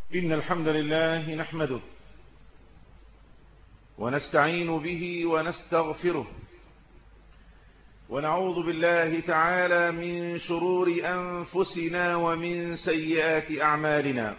إن الحمد لله نحمده ونستعين به ونستغفره ونعوذ بالله تعالى من شرور أنفسنا ومن سيئات أعمالنا.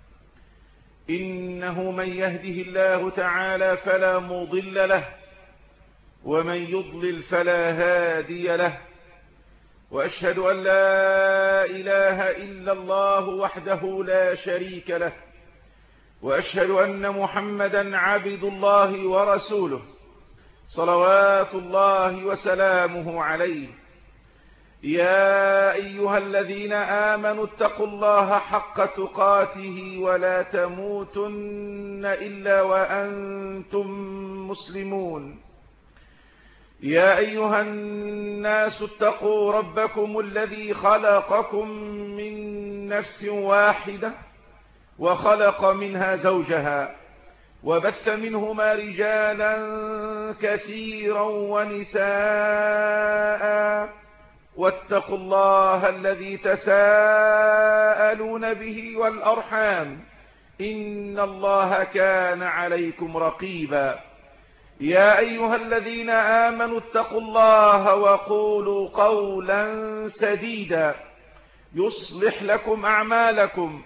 إنه من يهده الله تعالى فلا مضل له ومن يضلل فلا هادي له، وأشهد أن لا إله إلا الله وحده لا شريك له، وأشهد أن محمدا عبد الله ورسوله صلوات الله وسلامه عليه. يا أيها الذين آمنوا اتقوا الله حق تقاته ولا تموتن إلا وأنتم مسلمون. يا أيها الناس اتقوا ربكم الذي خلقكم من نفس واحدة وخلق منها زوجها وبث منهما رجالا كثيرا ونساء، واتقوا الله الذي تساءلون به والأرحام إن الله كان عليكم رقيبا. يا أيها الذين آمنوا اتقوا الله وقولوا قولا سديدا يصلح لكم أعمالكم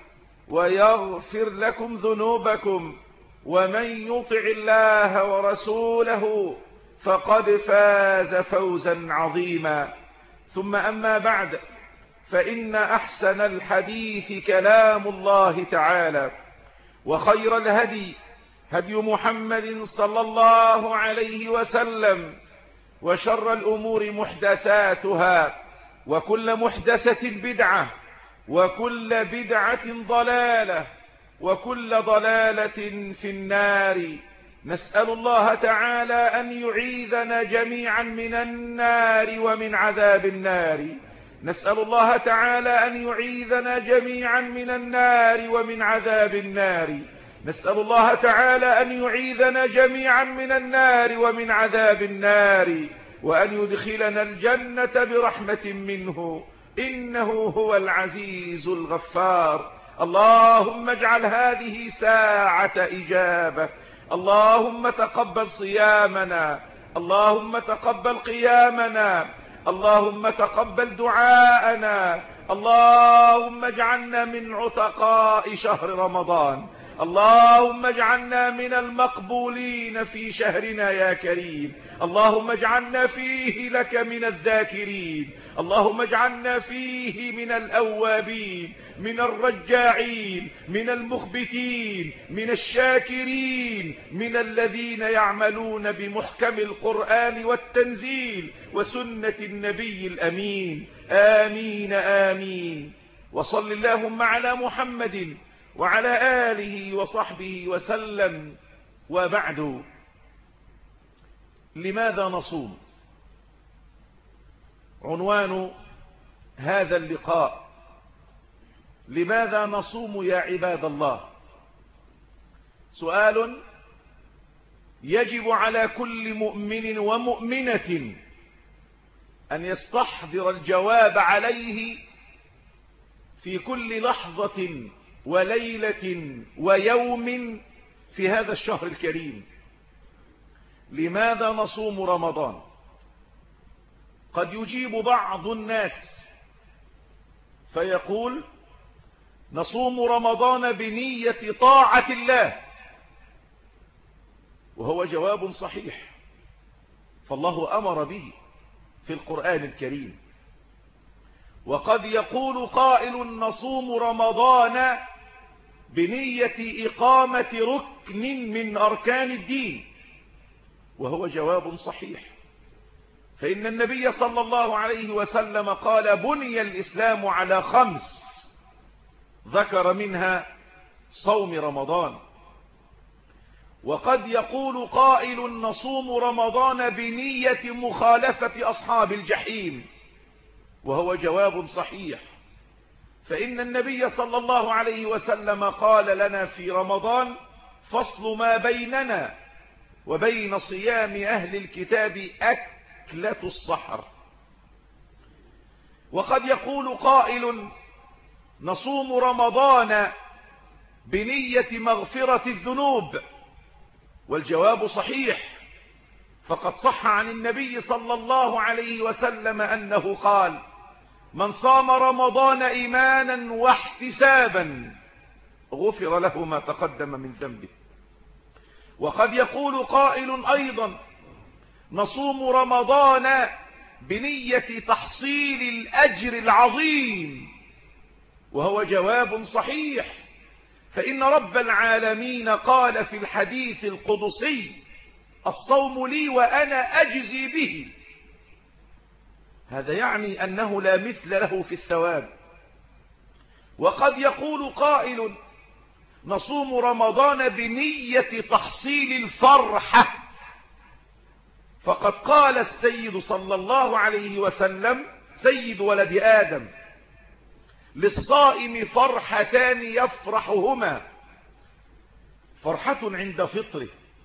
ويغفر لكم ذنوبكم، ومن يطع الله ورسوله فقد فاز فوزا عظيما. ثم أما بعد، فإن أحسن الحديث كلام الله تعالى، وخير الهدي هدي محمد صلى الله عليه وسلم، وشر الأمور محدثاتها، وكل محدثة بدعة، وكل بدعة ضلالة، وكل ضلالة في النار. نسأل الله تعالى أن يعيذنا جميعا من النار ومن عذاب النار. نسأل الله تعالى أن يعيذنا جميعا من النار ومن عذاب النار. نسأل الله تعالى أن يعيذنا جميعا من النار ومن عذاب النار، وأن يدخلنا الجنة برحمة منه، إنه هو العزيز الغفار. اللهم اجعل هذه ساعة إجابة. اللهم تقبل صيامنا، اللهم تقبل قيامنا، اللهم تقبل دعاءنا، اللهم اجعلنا من عتقاء شهر رمضان، اللهم اجعلنا من المقبولين في شهرنا يا كريم، اللهم اجعلنا فيه لك من الذاكرين، اللهم اجعلنا فيه من الأوابين، من الرجاعين، من المخبتين، من الشاكرين، من الذين يعملون بمحكم القرآن والتنزيل وسنة النبي الأمين. آمين آمين. وصل اللهم على محمد وعلى آله وصحبه وسلم. وبعد، لماذا نصوم؟ عنوان هذا اللقاء: لماذا نصوم يا عباد الله؟ سؤال يجب على كل مؤمن ومؤمنة أن يستحضر الجواب عليه في كل لحظة وليلة ويوم في هذا الشهر الكريم. لماذا نصوم رمضان؟ قد يجيب بعض الناس فيقول: نصوم رمضان بنية طاعة الله، وهو جواب صحيح، فالله أمر به في القرآن الكريم. وقد يقول قائل: نصوم رمضان بنية إقامة ركن من أركان الدين، وهو جواب صحيح، فإن النبي صلى الله عليه وسلم قال: بني الإسلام على 5، ذكر منها صوم رمضان. وقد يقول قائل: نصوم رمضان بنية مخالفة أصحاب الجحيم، وهو جواب صحيح، فإن النبي صلى الله عليه وسلم قال لنا في رمضان: فصل ما بيننا وبين صيام أهل الكتاب أكلة السحر. وقد يقول قائل: نصوم رمضان بنية مغفرة الذنوب؟ والجواب صحيح، فقد صح عن النبي صلى الله عليه وسلم أنه قال: من صام رمضان إيمانا واحتسابا غفر له ما تقدم من ذنبه. وقد يقول قائل أيضا: نصوم رمضان بنية تحصيل الأجر العظيم، وهو جواب صحيح، فإن رب العالمين قال في الحديث القدسي: الصوم لي وأنا أجزي به. هذا يعني أنه لا مثل له في الثواب. وقد يقول قائل: نصوم رمضان بنية تحصيل الفرحة، فقد قال السيد صلى الله عليه وسلم سيد ولد آدم: للصائم فرحتان يفرحهما، فرحة عند فطره،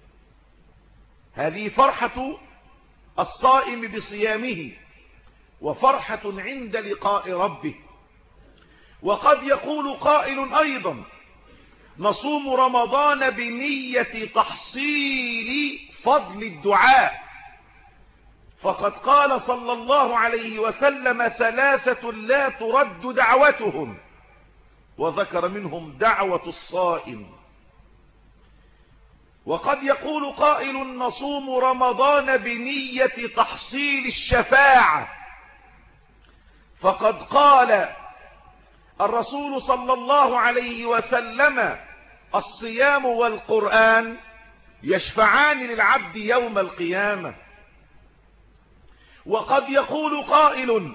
هذه فرحة الصائم بصيامه، وفرحة عند لقاء ربه. وقد يقول قائل أيضا: نصوم رمضان بنية تحصيل فضل الدعاء، فقد قال صلى الله عليه وسلم: ثلاثة لا ترد دعوتهم، وذكر منهم دعوة الصائم. وقد يقول قائل: نصوم رمضان بنية تحصيل الشفاعة، فقد قال الرسول صلى الله عليه وسلم: الصيام والقرآن يشفعان للعبد يوم القيامة. وقد يقول قائل: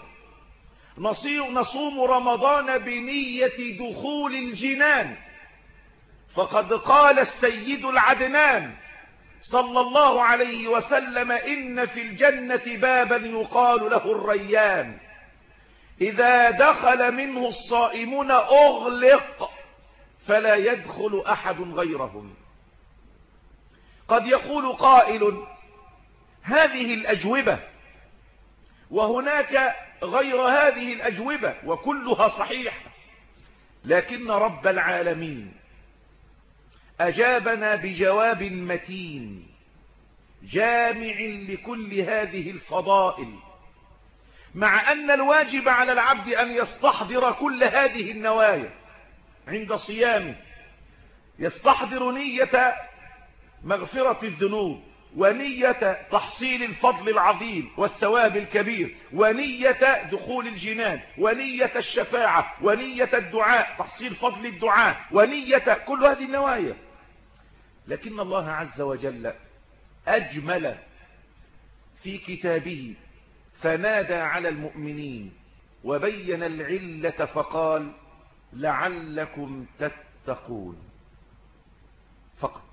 نصوم رمضان بنية دخول الجنان، فقد قال السيد العدنان صلى الله عليه وسلم: إن في الجنة بابا يقال له الريان، إذا دخل منه الصائمون أغلق فلا يدخل أحد غيرهم. قد يقول قائل: هذه الأجوبة وهناك غير هذه الأجوبة وكلها صحيحة، لكن رب العالمين أجابنا بجواب متين جامع لكل هذه الفضائل، مع أن الواجب على العبد أن يستحضر كل هذه النوايا عند صيامه، يستحضر نية مغفرة الذنوب، ونية تحصيل الفضل العظيم والثواب الكبير، ونية دخول الجنان، ونية الشفاعة، ونية الدعاء، تحصيل فضل الدعاء، ونية كل هذه النوايا. لكن الله عز وجل أجمل في كتابه فنادى على المؤمنين وبين العلة فقال: لعلكم تتقون فقط،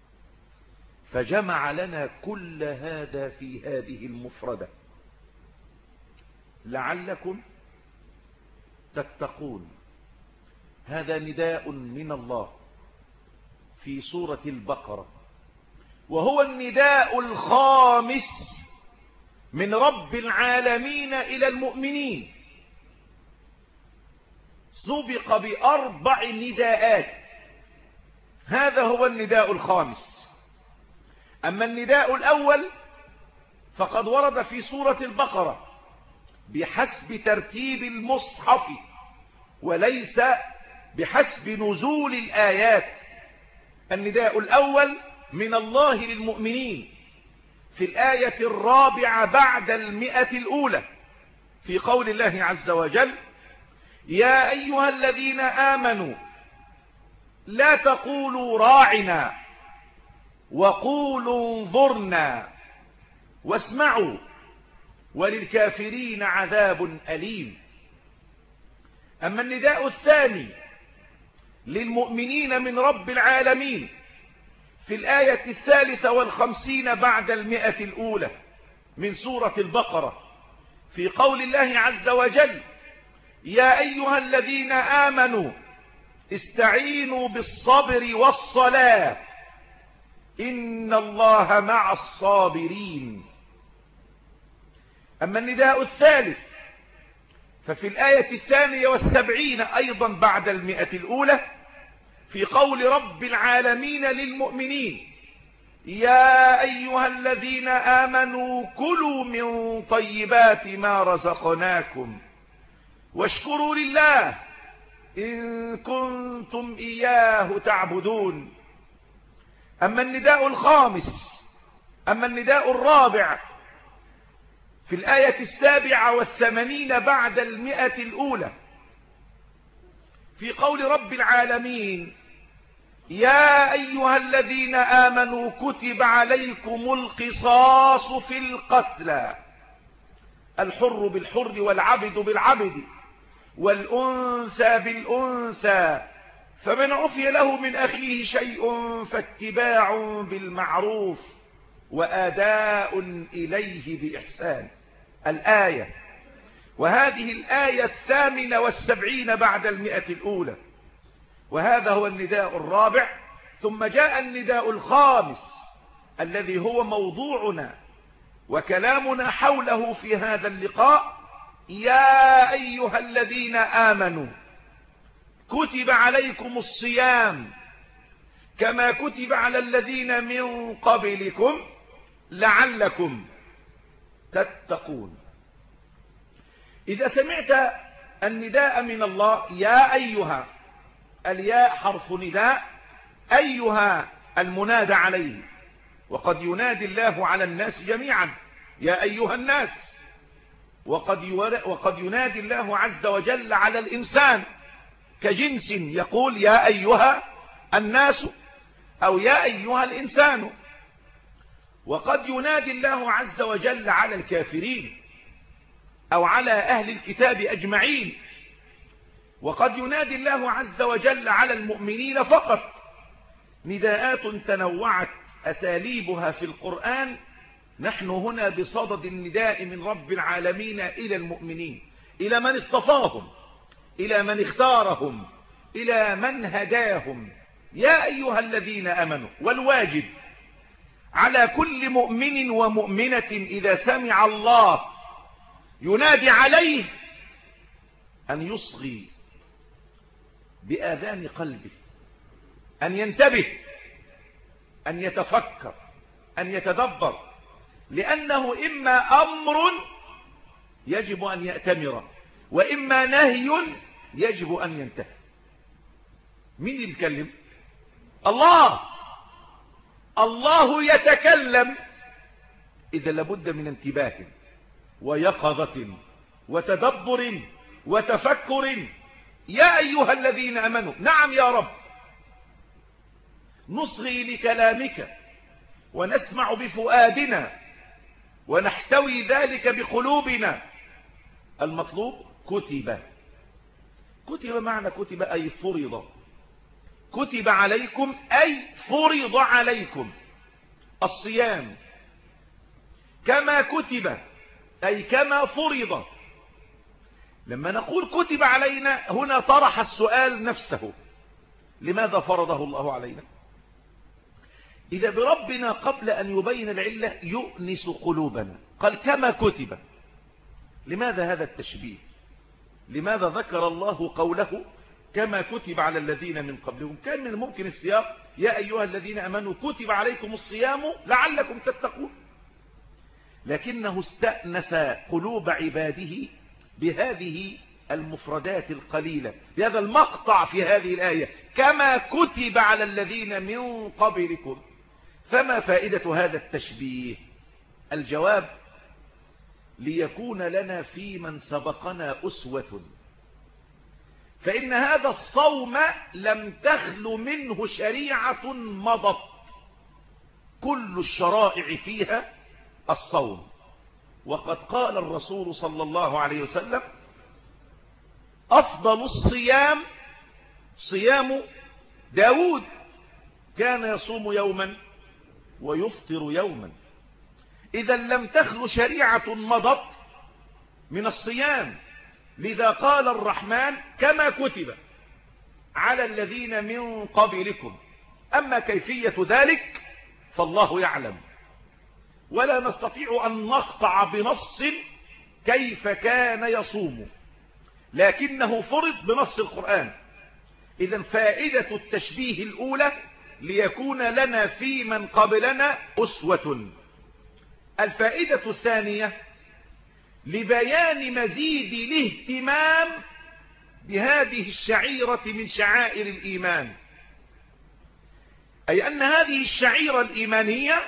فجمع لنا كل هذا في هذه المفردة: لعلكم تتقون. هذا نداء من الله في سورة البقرة، وهو النداء الخامس من رب العالمين إلى المؤمنين، سبق بأربع نداءات، هذا هو النداء الخامس. أما النداء الأول فقد ورد في سورة البقرة بحسب ترتيب المصحف وليس بحسب نزول الآيات. النداء الأول من الله للمؤمنين في الآية الرابعة بعد 100 الأولى، في قول الله عز وجل: يا أيها الذين آمنوا لا تقولوا راعنا وقولوا انظرنا واسمعوا وللكافرين عذاب أليم. أما النداء الثاني للمؤمنين من رب العالمين في الآية 53 بعد 100 الأولى من سورة البقرة، في قول الله عز وجل: يا أيها الذين آمنوا استعينوا بالصبر والصلاة إن الله مع الصابرين. أما النداء الثالث ففي الآية 72 أيضا بعد 100 الأولى، في في قول رب العالمين للمؤمنين: يا أيها الذين آمنوا كلوا من طيبات ما رزقناكم واشكروا لله إن كنتم إياه تعبدون. أما النداء الخامس، أما النداء الرابع في الآية 87 بعد 100 الأولى في قول رب العالمين: يا أيها الذين آمنوا كتب عليكم القصاص في القتلى، الحر بالحر والعبد بالعبد والأنثى بالأنثى، فمن عفي له من أخيه شيء فاتباع بالمعروف وآداء إليه بإحسان. الآية، وهذه الآية 78 بعد 100 الأولى، وهذا هو النداء الرابع. ثم جاء النداء الخامس الذي هو موضوعنا وكلامنا حوله في هذا اللقاء: يا أيها الذين آمنوا كتب عليكم الصيام كما كتب على الذين من قبلكم لعلكم تتقون. إذا سمعت النداء من الله يا أيها، الياء حرف نداء، أيها المنادى عليه، وقد ينادي الله على الناس جميعا يا أيها الناس، وقد ينادي الله عز وجل على الإنسان كجنس يقول يا أيها الناس أو يا أيها الإنسان، وقد ينادي الله عز وجل على الكافرين أو على أهل الكتاب أجمعين، وقد ينادي الله عز وجل على المؤمنين فقط. نداءات تنوعت أساليبها في القرآن. نحن هنا بصدد النداء من رب العالمين إلى المؤمنين، إلى من اصطفاهم، إلى من اختارهم، إلى من هداهم. يا أيها الذين آمنوا. والواجب على كل مؤمن ومؤمنة إذا سمع الله ينادي عليه أن يصغي بآذان قلبه، أن ينتبه، أن يتفكر، أن يتدبر، لأنه إما أمر يجب أن يأتمر، وإما نهي يجب أن ينتهي. مين يتكلم؟ الله. الله يتكلم، إذا لابد من انتباه ويقظة وتدبر وتفكر. يا أيها الذين آمنوا. نعم يا رب، نصغي لكلامك ونسمع بفؤادنا ونحتوي ذلك بقلوبنا. المطلوب كتب. كتب معنى كتب أي فرض. كتب عليكم أي فرض عليكم الصيام كما كتب أي كما فرض. لما نقول كتب علينا هنا طرح السؤال نفسه: لماذا فرضه الله علينا؟ إذا بربنا قبل أن يبين العلة يؤنس قلوبنا، قال كما كتب. لماذا هذا التشبيه؟ لماذا ذكر الله قوله كما كتب على الذين من قبلهم؟ كان من الممكن السياق يا أيها الذين آمنوا كتب عليكم الصيام لعلكم تتقون، لكنه استأنس قلوب عباده بهذه المفردات القليلة، بهذا المقطع في هذه الآية: كما كتب على الذين من قبلكم. فما فائدة هذا التشبيه؟ الجواب: ليكون لنا في من سبقنا أسوة، فإن هذا الصوم لم تخل منه شريعة مضت، كل الشرائع فيها الصوم. وقد قال الرسول صلى الله عليه وسلم: أفضل الصيام صيام داود، كان يصوم يوما ويفطر يوما. إذا لم تخل شريعة مضت من الصيام، لذا قال الرحمن كما كتب على الذين من قبلكم. أما كيفية ذلك فالله يعلم، ولا نستطيع أن نقطع بنص كيف كان يصوم، لكنه فرض بنص القرآن. إذن فائدة التشبيه الأولى ليكون لنا في من قبلنا أسوة. الفائدة الثانية لبيان مزيد الاهتمام بهذه الشعيرة من شعائر الإيمان، أي أن هذه الشعيرة الإيمانية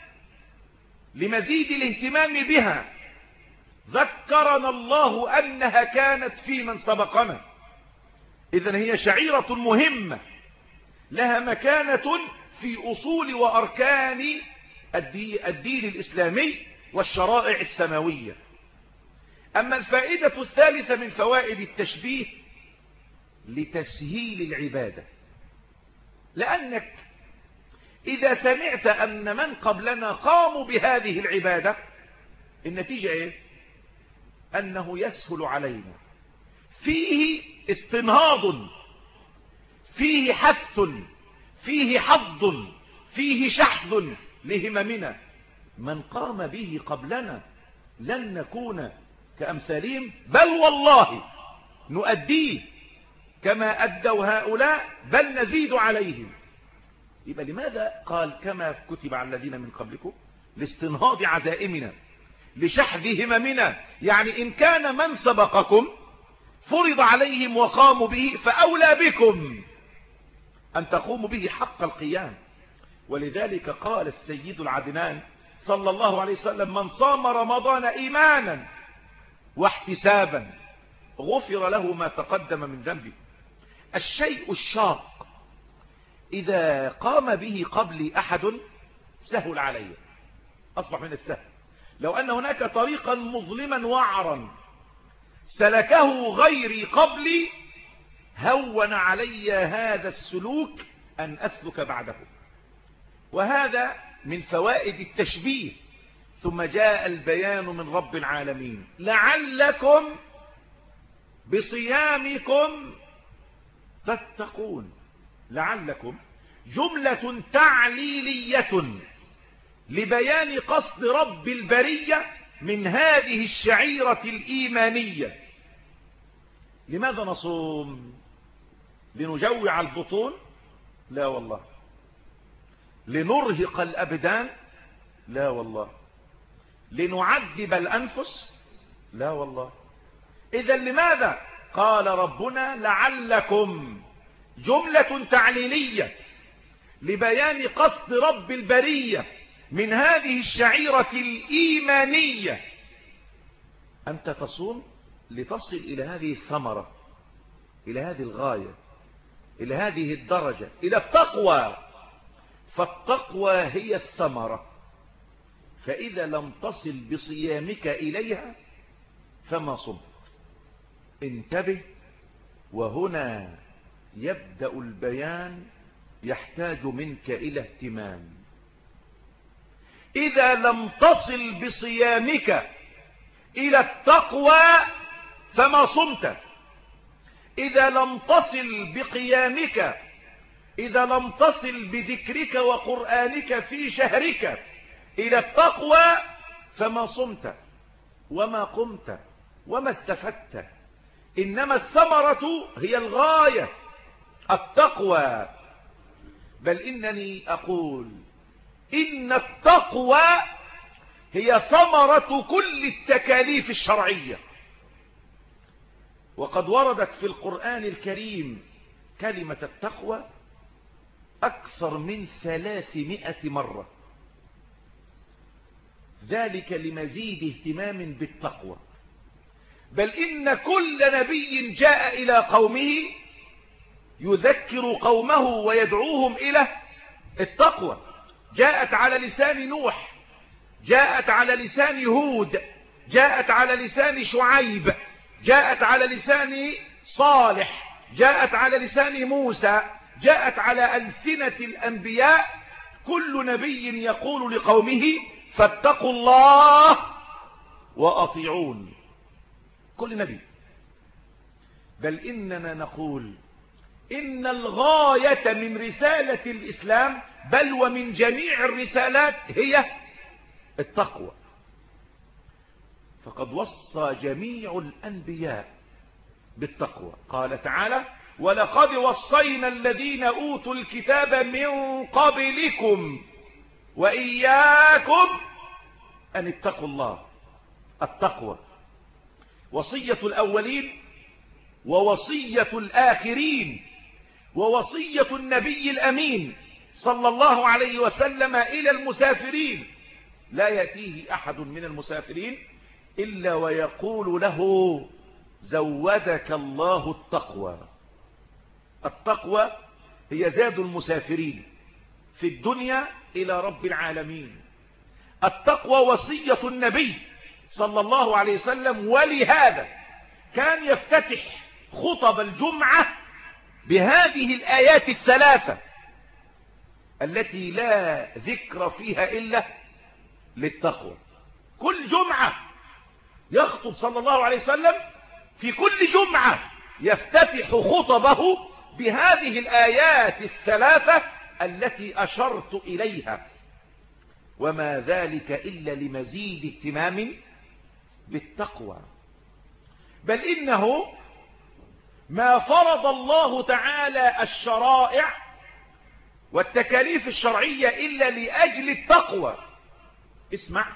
لمزيد الاهتمام بها ذكرنا الله أنها كانت في من سبقنا. إذن هي شعيرة مهمة لها مكانة في أصول وأركان الدين الإسلامي والشرائع السماوية. أما الفائدة الثالثة من فوائد التشبيه لتسهيل العبادة، لأنك إذا سمعت أن من قبلنا قاموا بهذه العبادة النتيجة إيه؟ أنه يسهل علينا، فيه استنهاض، فيه حث، فيه حظ، فيه شحذ لهممنا. من قام به قبلنا لن نكون كأمثالهم، بل والله نؤديه كما أدوا هؤلاء، بل نزيد عليهم. يبقى لماذا قال كما كتب على الذين من قبلكم؟ لاستنهاض عزائمنا، لشحذ هممنا. يعني إن كان من سبقكم فرض عليهم وقاموا به، فأولى بكم أن تقوموا به حق القيام. ولذلك قال السيد العدنان صلى الله عليه وسلم: من صام رمضان إيمانا واحتسابا غفر له ما تقدم من ذنبه. الشيء الشاق إذا قام به قبلي أحد سهل علي، أصبح من السهل. لو أن هناك طريقا مظلما وعرا سلكه غيري قبلي هون علي هذا السلوك أن أسلك بعده. وهذا من فوائد التشبيه. ثم جاء البيان من رب العالمين: لعلكم بصيامكم تتقون. لعلكم جملة تعليلية لبيان قصد رب البرية من هذه الشعيرة الإيمانية. لماذا نصوم؟ لنجوع البطون؟ لا والله. لنرهق الأبدان؟ لا والله. لنعذب الأنفس؟ لا والله. إذا لماذا قال ربنا لعلكم؟ جملة تعليلية لبيان قصد رب البرية من هذه الشعيرة الإيمانية. أنت تصوم لتصل إلى هذه الثمرة، إلى هذه الغاية، إلى هذه الدرجة، إلى التقوى. فالتقوى هي الثمرة. فإذا لم تصل بصيامك إليها فما صمت. انتبه، وهنا يبدأ البيان يحتاج منك إلى اهتمام. إذا لم تصل بصيامك إلى التقوى فما صمت. إذا لم تصل بقيامك، إذا لم تصل بذكرك وقرآنك في شهرك إلى التقوى فما صمت وما قمت وما استفدت. إنما الثمرة هي الغاية، التقوى. بل إنني أقول إن التقوى هي ثمرة كل التكاليف الشرعية. وقد وردت في القرآن الكريم كلمة التقوى أكثر من 300 مرة، ذلك لمزيد اهتمام بالتقوى. بل إن كل نبي جاء إلى قومه يذكر قومه ويدعوهم إلى التقوى. جاءت على لسان نوح، جاءت على لسان هود، جاءت على لسان شعيب، جاءت على لسان صالح، جاءت على لسان موسى، جاءت على ألسنة الأنبياء. كل نبي يقول لقومه فاتقوا الله وأطيعون، كل نبي. بل إننا نقول إن الغاية من رسالة الإسلام بل ومن جميع الرسالات هي التقوى. فقد وصى جميع الأنبياء بالتقوى. قال تعالى ولقد وصينا الذين أوتوا الكتاب من قبلكم وإياكم أن اتقوا الله. التقوى وصية الأولين ووصية الآخرين ووصية النبي الأمين صلى الله عليه وسلم إلى المسافرين. لا يأتيه أحد من المسافرين إلا ويقول له زودك الله التقوى. التقوى هي زاد المسافرين في الدنيا إلى رب العالمين. التقوى وصية النبي صلى الله عليه وسلم، ولهذا كان يفتتح خطب الجمعة بهذه الآيات الثلاثة التي لا ذكر فيها إلا للتقوى. كل جمعة يخطب صلى الله عليه وسلم، في كل جمعة يفتتح خطبه بهذه الآيات الثلاثة التي أشرت إليها، وما ذلك إلا لمزيد اهتمام بالتقوى. بل إنه ما فرض الله تعالى الشرائع والتكاليف الشرعية إلا لأجل التقوى. اسمع،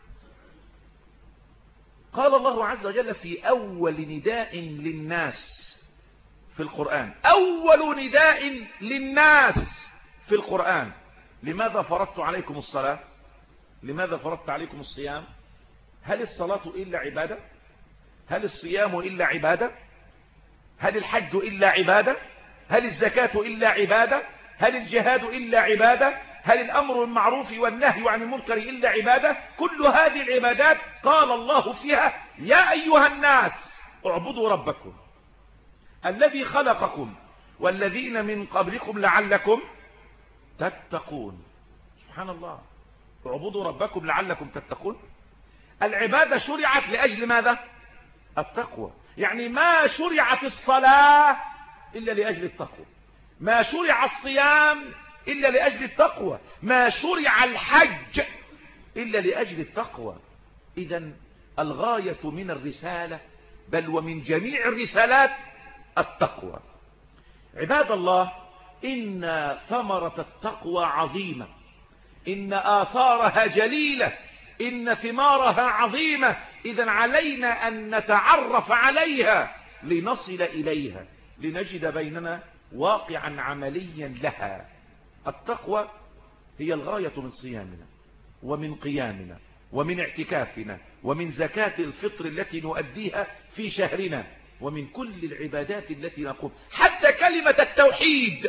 قال الله عز وجل في أول نداء للناس في القرآن، أول نداء للناس في القرآن: لماذا فرضت عليكم الصلاة؟ لماذا فرضت عليكم الصيام؟ هل الصلاة إلا عبادة؟ هل الصيام إلا عبادة؟ هل الحج إلا عبادة؟ هل الزكاة إلا عبادة؟ هل الجهاد إلا عبادة؟ هل الأمر بالمعروف والنهي عن المنكر إلا عبادة؟ كل هذه العبادات قال الله فيها: يا أيها الناس اعبدوا ربكم الذي خلقكم والذين من قبلكم لعلكم تتقون. سبحان الله، اعبدوا ربكم لعلكم تتقون. العبادة شرعت لأجل ماذا؟ التقوى. يعني ما شرعت الصلاة إلا لأجل التقوى، ما شرع الصيام إلا لأجل التقوى، ما شرع الحج إلا لأجل التقوى. إذن الغاية من الرسالة بل ومن جميع الرسالات التقوى. عباد الله، إن ثمرة التقوى عظيمة، إن آثارها جليلة، إن ثمارها عظيمة. إذن علينا أن نتعرف عليها لنصل إليها، لنجد بيننا واقعا عمليا لها. التقوى هي الغاية من صيامنا ومن قيامنا ومن اعتكافنا ومن زكاة الفطر التي نؤديها في شهرنا ومن كل العبادات التي نقوم. حتى كلمة التوحيد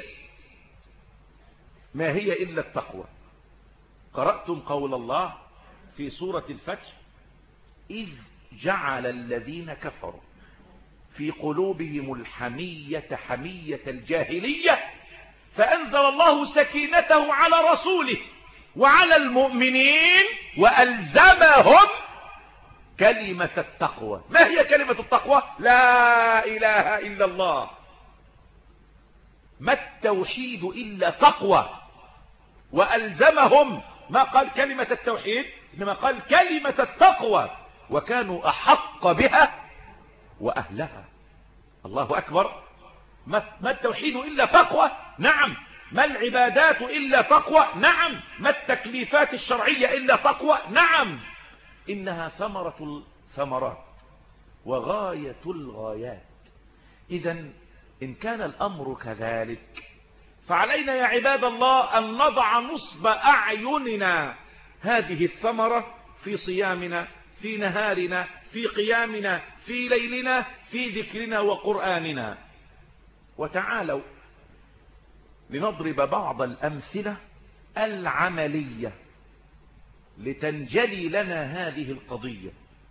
ما هي إلا التقوى. قرأتم قول الله في سورة الفتح: إذ جعل الذين كفروا في قلوبهم الحمية حمية الجاهلية فأنزل الله سكينته على رسوله وعلى المؤمنين وألزمهم كلمة التقوى. ما هي كلمة التقوى؟ لا إله إلا الله. ما التوحيد إلا تقوى. وألزمهم، ما قال كلمة التوحيد إنما قال كلمة التقوى، وكانوا أحق بها وأهلها. الله أكبر. ما التوحيد إلا تقوى؟ نعم. ما العبادات إلا تقوى؟ نعم. ما التكليفات الشرعية إلا تقوى؟ نعم. إنها ثمرة الثمرات وغاية الغايات. إذن إن كان الأمر كذلك فعلينا يا عباد الله أن نضع نصب أعيننا هذه الثمرة في صيامنا، في نهارنا، في قيامنا، في ليلنا، في ذكرنا وقرآننا. وتعالوا لنضرب بعض الأمثلة العملية لتنجلي لنا هذه القضية.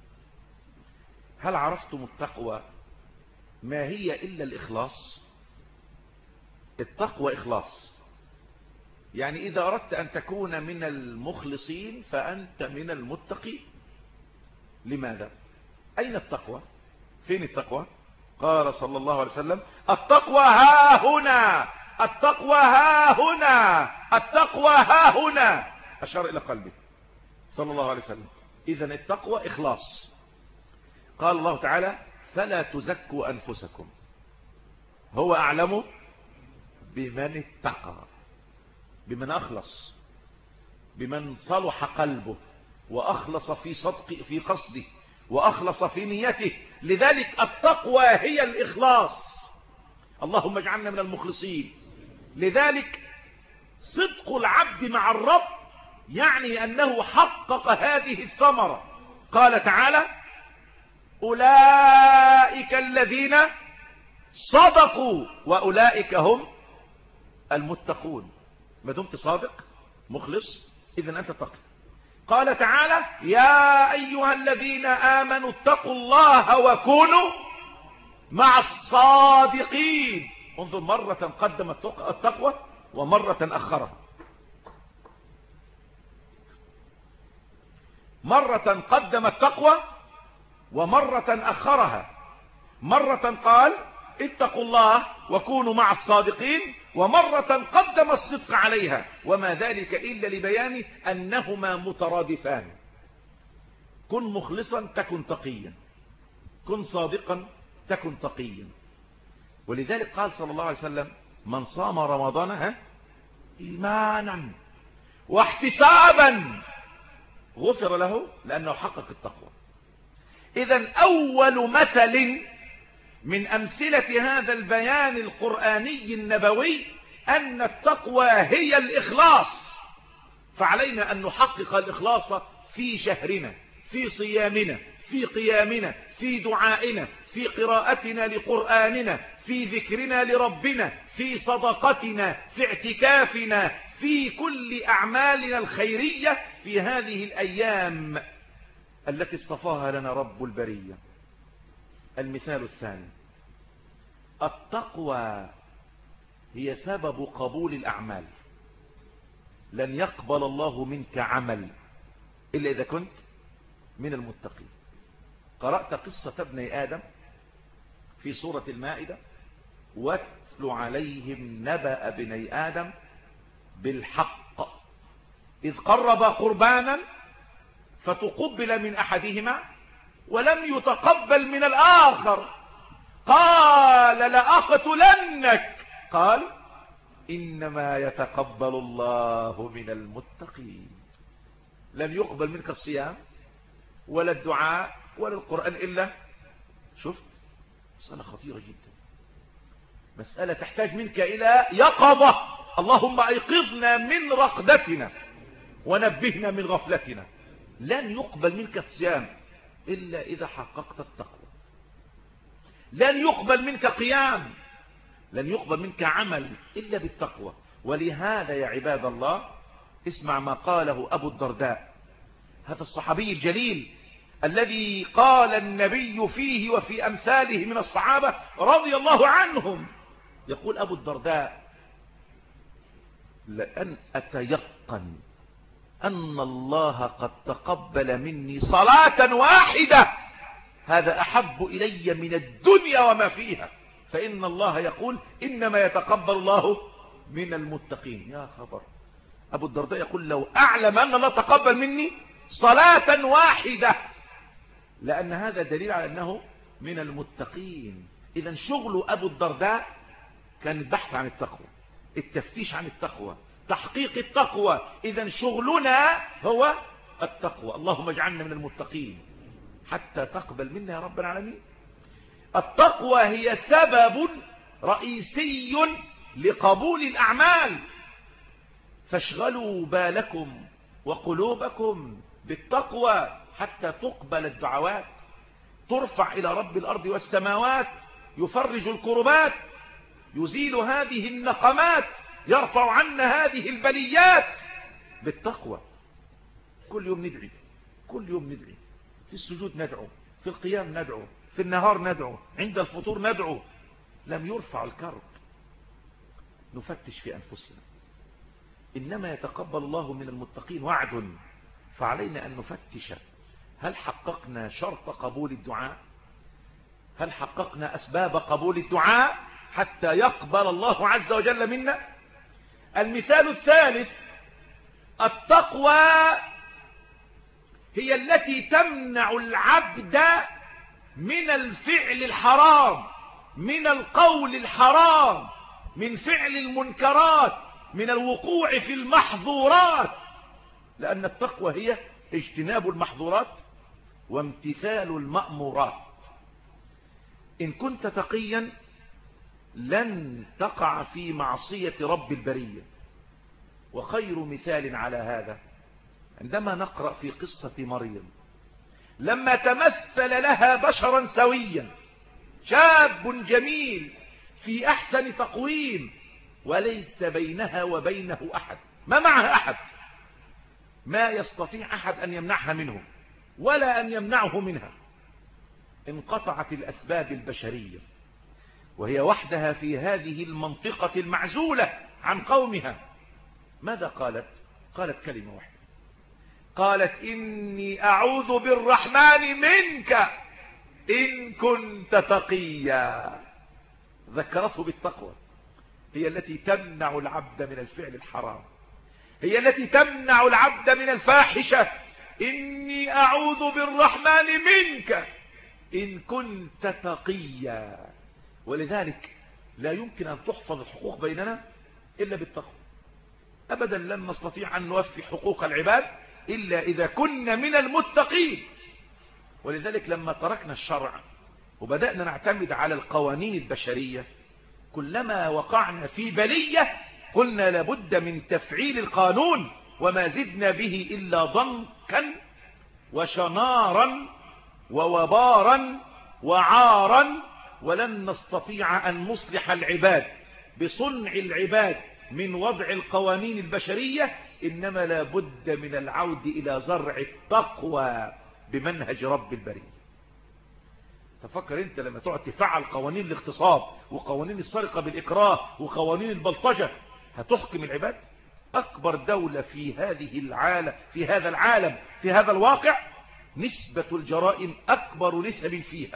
هل عرفتم التقوى ما هي إلا الإخلاص؟ التقوى إخلاص. يعني إذا أردت أن تكون من المخلصين فأنت من المتقين. لماذا؟ أين التقوى؟ فين التقوى؟ قال صلى الله عليه وسلم: التقوى ها هنا، التقوى ها هنا، التقوى ها هنا. أشار إلى قلبه صلى الله عليه وسلم. إذن التقوى إخلاص. قال الله تعالى: فلا تزكوا أنفسكم هو أعلم بمن اتقى، بمن أخلص، بمن صلح قلبه وأخلص في قصده وأخلص في نيته. لذلك التقوى هي الإخلاص، اللهم اجعلنا من المخلصين. لذلك صدق العبد مع الرب يعني أنه حقق هذه الثمرة. قال تعالى أولئك الذين صدقوا وأولئك هم المتقون. ما دمت صادق مخلص إذن أنت تقي. قال تعالى يا أيها الذين آمنوا اتقوا الله وكونوا مع الصادقين. انظر، مرة قدم التقوى ومرة أخرها. مرة قدم التقوى ومرة أخرها. مرة قال اتقوا الله وكونوا مع الصادقين، ومرة قدم الصدق عليها، وما ذلك إلا لبيان أنهما مترادفان. كن مخلصا تكن تقيا، كن صادقا تكن تقيا. ولذلك قال صلى الله عليه وسلم من صام رمضان إيمانا واحتسابا غفر له، لأنه حقق التقوى. إذن أول مثل من أمثلة هذا البيان القرآني النبوي أن التقوى هي الإخلاص. فعلينا أن نحقق الإخلاص في شهرنا، في صيامنا، في قيامنا، في دعائنا، في قراءتنا لقرآننا، في ذكرنا لربنا، في صدقتنا، في اعتكافنا، في كل أعمالنا الخيرية في هذه الأيام التي اصطفاها لنا رب البرية. المثال الثاني، التقوى هي سبب قبول الأعمال. لن يقبل الله منك عمل إلا إذا كنت من المتقين. قرأت قصة ابني آدم في سورة المائدة واتل عليهم نبأ ابني آدم بالحق إذ قربا قربانا فتقبل من أحدهما ولم يتقبل من الآخر قال لأقتلنك قال إنما يتقبل الله من المتقين. لن يقبل منك الصيام ولا الدعاء ولا القرآن إلا، شفت، مسألة خطيرة جدا، مسألة تحتاج منك إلى يقظة. اللهم أيقظنا من رقدتنا ونبهنا من غفلتنا. لن يقبل منك الصيام إلا إذا حققت التقوى، لن يقبل منك قيام، لن يقبل منك عمل إلا بالتقوى. ولهذا يا عباد الله اسمع ما قاله أبو الدرداء، هذا الصحابي الجليل الذي قال النبي فيه وفي أمثاله من الصحابة رضي الله عنهم. يقول أبو الدرداء لأن أتيقن أن الله قد تقبل مني صلاة واحدة هذا أحب إلي من الدنيا وما فيها، فإن الله يقول إنما يتقبل الله من المتقين. يا خبر، أبو الدرداء يقول لو أعلم أن الله تقبل مني صلاة واحدة، لأن هذا دليل على أنه من المتقين. إذن شغل أبو الدرداء كان البحث عن التقوى، التفتيش عن التقوى، تحقيق التقوى. إذن شغلنا هو التقوى. اللهم اجعلنا من المتقين حتى تقبل منا يا رب العالمين. التقوى هي سبب رئيسي لقبول الأعمال، فاشغلوا بالكم وقلوبكم بالتقوى حتى تقبل الدعوات، ترفع إلى رب الأرض والسماوات، يفرج الكربات، يزيل هذه النقمات، يرفع عنا هذه البليات بالتقوى. كل يوم ندعي، كل يوم ندعي، في السجود ندعو، في القيام ندعو، في النهار ندعو، عند الفطور ندعو. لم يرفع الكرب. نفتش في أنفسنا. إنما يتقبل الله من المتقين وعد، فعلينا أن نفتش هل حققنا شرط قبول الدعاء؟ هل حققنا أسباب قبول الدعاء حتى يقبل الله عز وجل منا؟ المثال الثالث، التقوى هي التي تمنع العبد من الفعل الحرام. من القول الحرام، من فعل المنكرات، من الوقوع في المحظورات، لأن التقوى هي اجتناب المحظورات وامتثال المأمورات. إن كنت تقيا لن تقع في معصية رب البرية. وخير مثال على هذا عندما نقرأ في قصة مريم لما تمثل لها بشرا سويا، شاب جميل في أحسن تقويم، وليس بينها وبينه أحد، ما معها أحد، ما يستطيع أحد أن يمنعها منه ولا أن يمنعه منها. انقطعت الأسباب البشرية وهي وحدها في هذه المنطقة المعزولة عن قومها. ماذا قالت؟ قالت كلمة واحدة، قالت إني أعوذ بالرحمن منك إن كنت تقيا. ذكرته بالتقوى، هي التي تمنع العبد من الفعل الحرام، هي التي تمنع العبد من الفاحشة. إني أعوذ بالرحمن منك إن كنت تقيا. ولذلك لا يمكن أن تحفظ الحقوق بيننا إلا بالتقوى. أبدا لن نستطيع أن نوفي حقوق العباد إلا إذا كنا من المتقين. ولذلك لما تركنا الشرع وبدأنا نعتمد على القوانين البشرية، كلما وقعنا في بلية قلنا لابد من تفعيل القانون، وما زدنا به إلا ضنكا وشنارا ووبارا وعارا. ولن نستطيع أن نصلح العباد بصنع العباد من وضع القوانين البشرية، إنما لابد من العود إلى زرع التقوى بمنهج رب البرية. تفكر انت لما تقعد تفعل قوانين الاغتصاب وقوانين السرقة بالإكراه وقوانين البلطجة، هتحكم العباد؟ أكبر دولة في هذا العالم في هذا الواقع نسبة الجرائم أكبر نسب فيها.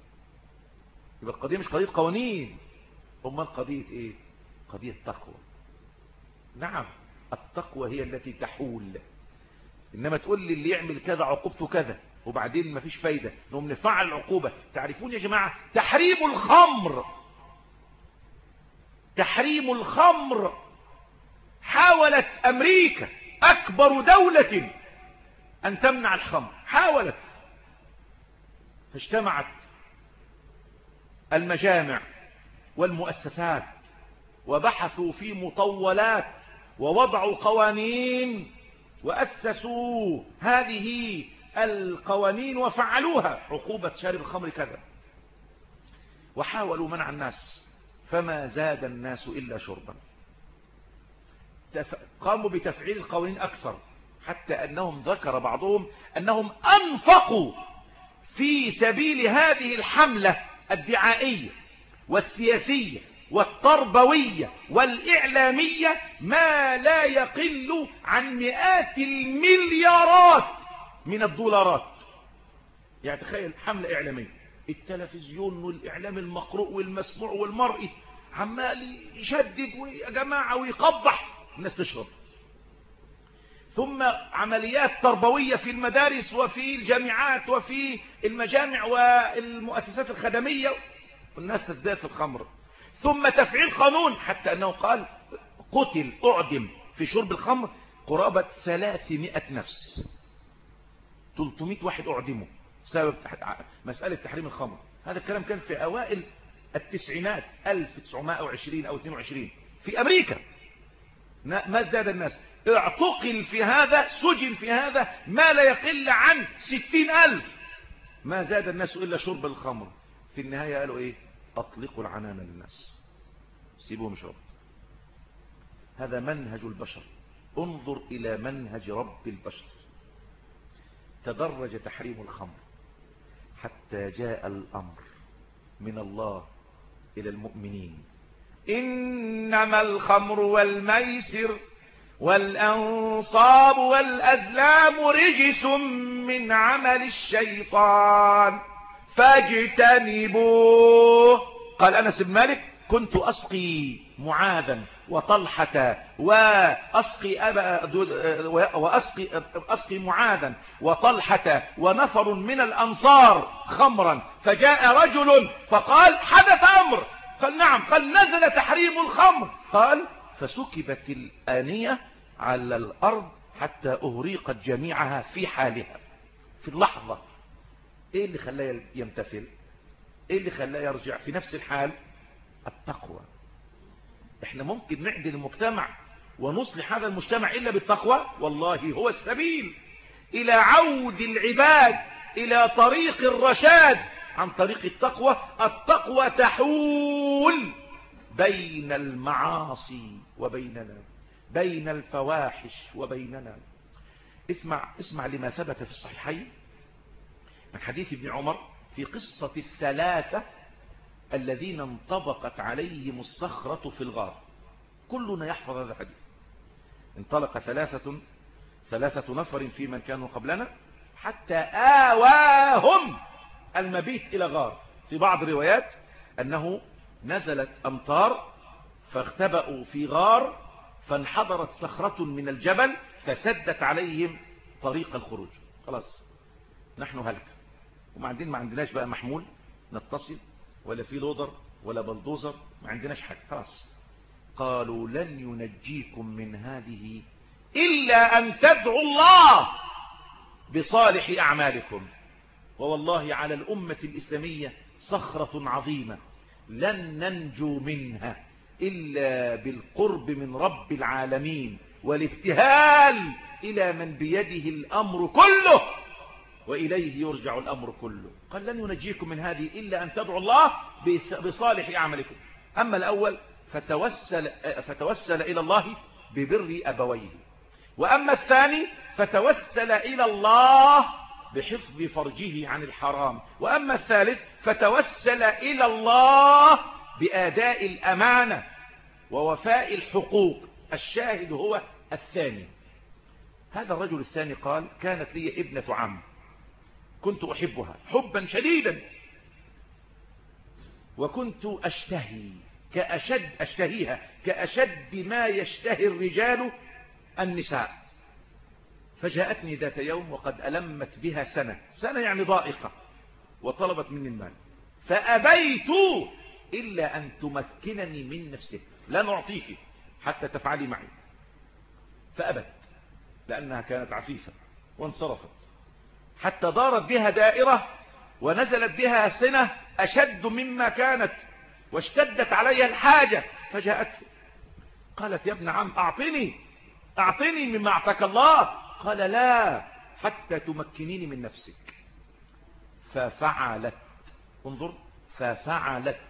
يبقى القضية مش قضية قوانين، أمال قضية إيه؟ قضية تقوى. نعم التقوى هي التي تحول. إنما تقول لي اللي يعمل كذا عقوبته كذا وبعدين ما فيش فايدة نقوم نفعل العقوبة. تعرفون يا جماعة تحريم الخمر، تحريم الخمر حاولت أمريكا أكبر دولة أن تمنع الخمر، حاولت، فاجتمعت المجامع والمؤسسات وبحثوا في مطولات ووضعوا قوانين وأسسوا هذه القوانين وفعلوها. عقوبة شارب الخمر كذا، وحاولوا منع الناس فما زاد الناس إلا شربا. قاموا بتفعيل القوانين أكثر، حتى أنهم ذكر بعضهم أنهم أنفقوا في سبيل هذه الحملة الدعائية والسياسية والتربوية والإعلامية ما لا يقل عن مئات المليارات من الدولارات. يعني تخيل حملة إعلامية، التلفزيون والإعلام المقروء والمسموع والمرئي عمال يشدد ويا جماعة ويقبح الناس تشرب، ثم عمليات تربوية في المدارس وفي الجامعات وفي المجامع والمؤسسات الخدمية والناس تزداد في الخمر، ثم تفعيل قانون حتى أنه قال أعدم في شرب الخمر قرابة 300 نفس، 300 واحد أعدموا بسبب مسألة تحريم الخمر. هذا الكلام كان في أوائل التسعينات 1920 أو 22 في أمريكا. ما ازداد الناس، اعتقل في هذا، سجن في هذا ما لا يقل عن 60,000. ما زاد الناس إلا شرب الخمر. في النهاية قالوا إيه؟ أطلقوا العنان للناس، سيبوهم شرب. هذا منهج البشر. انظر إلى منهج رب البشر. تدرج تحريم الخمر حتى جاء الأمر من الله إلى المؤمنين: إنما الخمر والميسر والأنصاب والأزلام رجس من عمل الشيطان فاجتنبوه. قال أنس بن مالك: كنت أسقي معاذا وطلحة وأسقي معاذا وطلحة ونفر من الأنصار خمرا، فجاء رجل فقال حدث أمر، قال نعم، قال نزل تحريم الخمر، قال فسكبت الآنية على الأرض حتى أهريقت جميعها في حالها في اللحظة. ايه اللي خلاه يمتثل؟ ايه اللي خلاه يرجع في نفس الحال؟ التقوى. احنا ممكن نعدل المجتمع ونصلح هذا المجتمع إلا بالتقوى؟ والله هو السبيل إلى عود العباد إلى طريق الرشاد عن طريق التقوى. التقوى تحول بين المعاصي وبيننا، بين الفواحش وبيننا. اسمع لما ثبت في الصحيحين من حديث ابن عمر في قصة الثلاثة الذين انطبقت عليهم الصخرة في الغار. كلنا يحفظ هذا الحديث. انطلق ثلاثة نفر في من كانوا قبلنا حتى آواهم المبيت إلى غار. في بعض الروايات أنه نزلت أمطار فاختبأوا في غار فانحدرت صخرة من الجبل فسدت عليهم طريق الخروج. خلاص نحن هلك، وما عندناش بقى محمول نتصل ولا في لودر ولا بلدوزر، ما عندناش حاجة خلاص. قالوا لن ينجيكم من هذه إلا أن تدعوا الله بصالح أعمالكم. ووالله على الأمة الإسلامية صخرة عظيمة لن ننجو منها إلا بالقرب من رب العالمين والابتهال إلى من بيده الأمر كله وإليه يرجع الأمر كله. قال لن ينجيكم من هذه إلا أن تدعوا الله بصالح أعمالكم. أما الأول فتوسل إلى الله ببر أبويه، وأما الثاني فتوسل إلى الله بحفظ فرجه عن الحرام، وأما الثالث فتوسل إلى الله بأداء الأمانة ووفاء الحقوق. الشاهد هو الثاني. هذا الرجل الثاني قال كانت لي ابنة عم كنت أحبها حبا شديدا، وكنت أشتهيها كأشد ما يشتهي الرجال النساء. فجاءتني ذات يوم وقد ألمت بها سنة يعني ضائقة، وطلبت مني المال، فأبيت إلا أن تمكنني من نفسك، لا نعطيك حتى تفعلي معي. فأبت لأنها كانت عفيفة وانصرفت، حتى دارت بها دائرة ونزلت بها سنة أشد مما كانت، واشتدت عليها الحاجة. فجاءته قالت يا ابن عم أعطني مما أعطاك الله. قال لا حتى تمكنيني من نفسك. ففعلت، انظر، ففعلت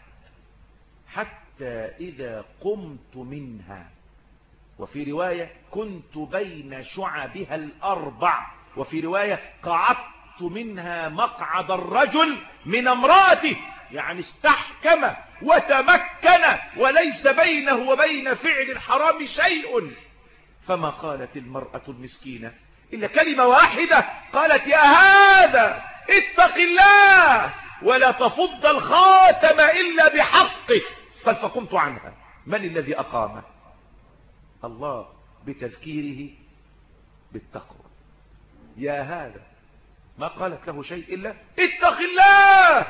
حتى إذا قمت منها، وفي رواية كنت بين شعبها الأربع، وفي رواية قعدت منها مقعد الرجل من امرأته، يعني استحكم وتمكن وليس بينه وبين فعل الحرام شيء. فما قالت المرأة المسكينة إلا كلمة واحدة، قالت يا هذا اتق الله ولا تفض الخاتم إلا بحقه. قال فقمت عنها. من الذي أقامه؟ الله بتذكيره بالتقوى. يا هذا، ما قالت له شيء إلا اتق الله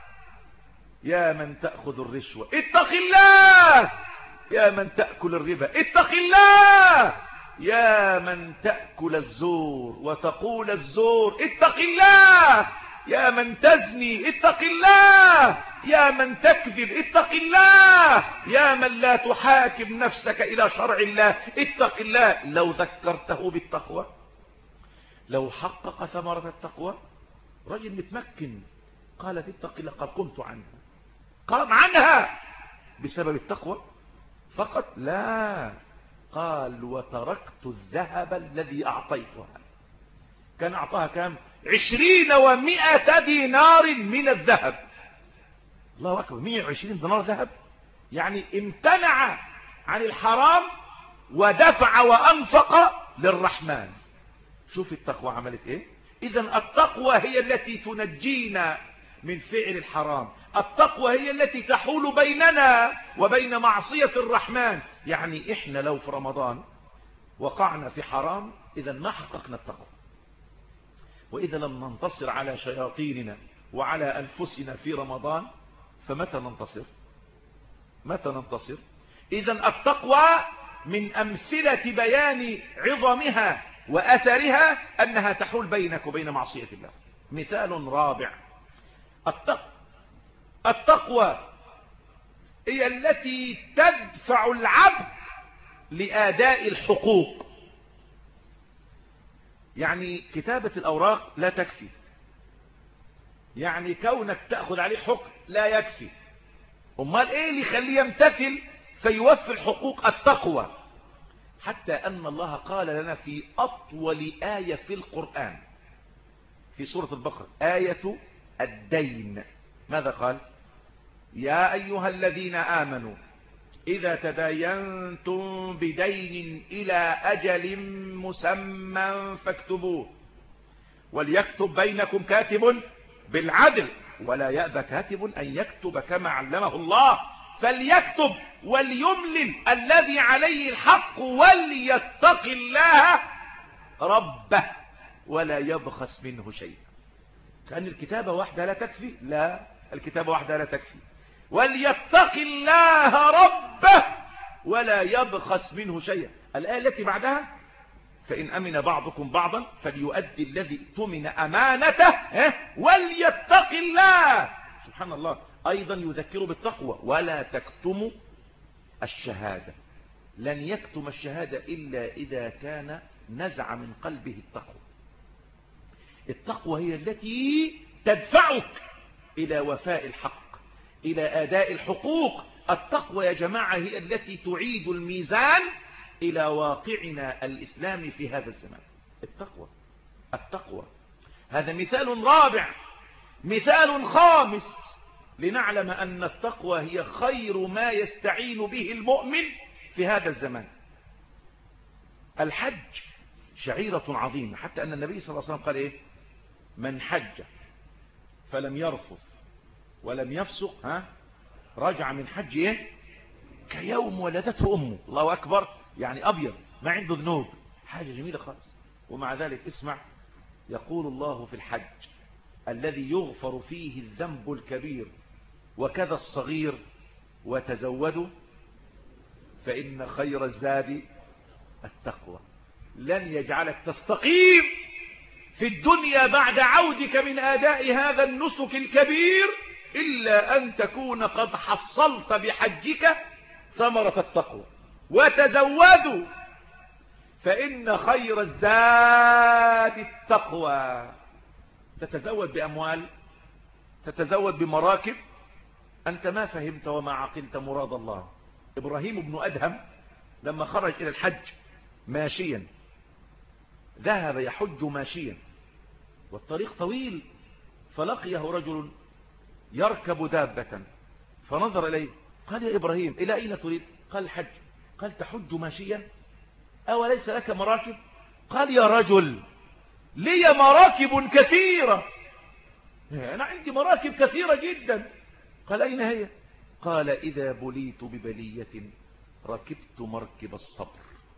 يا من تأخذ الرشوة، اتق الله يا من تأكل الربا، اتق الله يا من تأكل الزور وتقول الزور، اتق الله يا من تزني، اتق الله يا من تكذب، اتق الله يا من لا تحاكم نفسك إلى شرع الله، اتق الله. لو ذكرته بالتقوى، لو حقق ثمرة التقوى، رجل متمكن. قالت اتق الله، قال قمت عنها. قام عنها بسبب التقوى فقط؟ لا، قال وتركت الذهب الذي أعطيتها. كان أعطاها كام؟ 20 و100 دينار من الذهب. الله أكبر، 120 دينار ذهب، يعني امتنع عن الحرام ودفع وأنفق للرحمن. شوف التقوى عملت ايه. إذن التقوى هي التي تنجينا من فعل الحرام، التقوى هي التي تحول بيننا وبين معصية الرحمن. يعني إحنا لو في رمضان وقعنا في حرام إذا ما حققنا التقوى. وإذا لم ننتصر على شياطيننا وعلى أنفسنا في رمضان فمتى ننتصر؟ متى ننتصر؟ إذا التقوى من أمثلة بيان عظمها وأثرها أنها تحول بينك وبين معصية الله. مثال رابع: التقوى هي التي تدفع العبد لأداء الحقوق. يعني كتابة الأوراق لا تكفي، يعني كونك تأخذ عليه حكم لا يكفي. أمال إيه اللي يخليه يمتثل فيوفي الحقوق؟ التقوى. حتى أن الله قال لنا في أطول آية في القرآن في سورة البقرة، آية الدين، ماذا قال؟ يا أيها الذين آمنوا إذا تداينتم بدين إلى أجل مسمى فاكتبوه وليكتب بينكم كاتب بالعدل ولا يأبى كاتب أن يكتب كما علمه الله فليكتب وليملل الذي عليه الحق وليتق الله ربه ولا يبخس منه شيئا. كأن الكتابة وحدها لا تكفي. لا، الكتابة وحدها لا تكفي. وليتق الله ربه ولا يبخس منه شيئا. الآية التي بعدها: فإن أمن بعضكم بعضا فليؤدي الذي اؤتمن أمانته وليتق الله. سبحان الله، أيضا يذكر بالتقوى: ولا تكتموا الشهادة. لن يكتم الشهادة إلا إذا كان نزع من قلبه التقوى. التقوى هي التي تدفعك إلى وفاء الحق، إلى أداء الحقوق. التقوى يا جماعة هي التي تعيد الميزان إلى واقعنا الإسلامي في هذا الزمان. التقوى. هذا مثال رابع. مثال خامس لنعلم أن التقوى هي خير ما يستعين به المؤمن في هذا الزمان. الحج شعيرة عظيمة، حتى أن النبي صلى الله عليه وسلم قال إيه؟ من حج فلم يرفث ولم يفسق رجع من حجه كيوم ولدته أمه. الله أكبر، يعني أبيض ما عنده ذنوب، حاجة جميلة خالص. ومع ذلك اسمع، يقول الله في الحج: الذي يغفر فيه الذنب الكبير وكذا الصغير وتزودوا فإن خير الزاد التقوى. لن يجعلك تستقيم في الدنيا بعد عودك من أداء هذا النسك الكبير إلا أن تكون قد حصلت بحجك ثمرة التقوى. وتزودوا فإن خير الزاد التقوى. تتزود بأموال، تتزود بمراكب. أنت ما فهمت وما عقلت مراد الله. إبراهيم بن أدهم لما خرج إلى الحج ماشيا، ذهب يحج ماشيا والطريق طويل، فلقيه رجل يركب دابة فنظر إليه قال: يا إبراهيم إلى أين تريد؟ قال: الحج. قال: تحج ماشيا أوليس لك مراكب؟ قال: يا رجل لي مراكب كثيرة، أنا عندي مراكب كثيرة جدا. قال: أين هي؟ قال: إذا بليت ببلية ركبت مركب الصبر،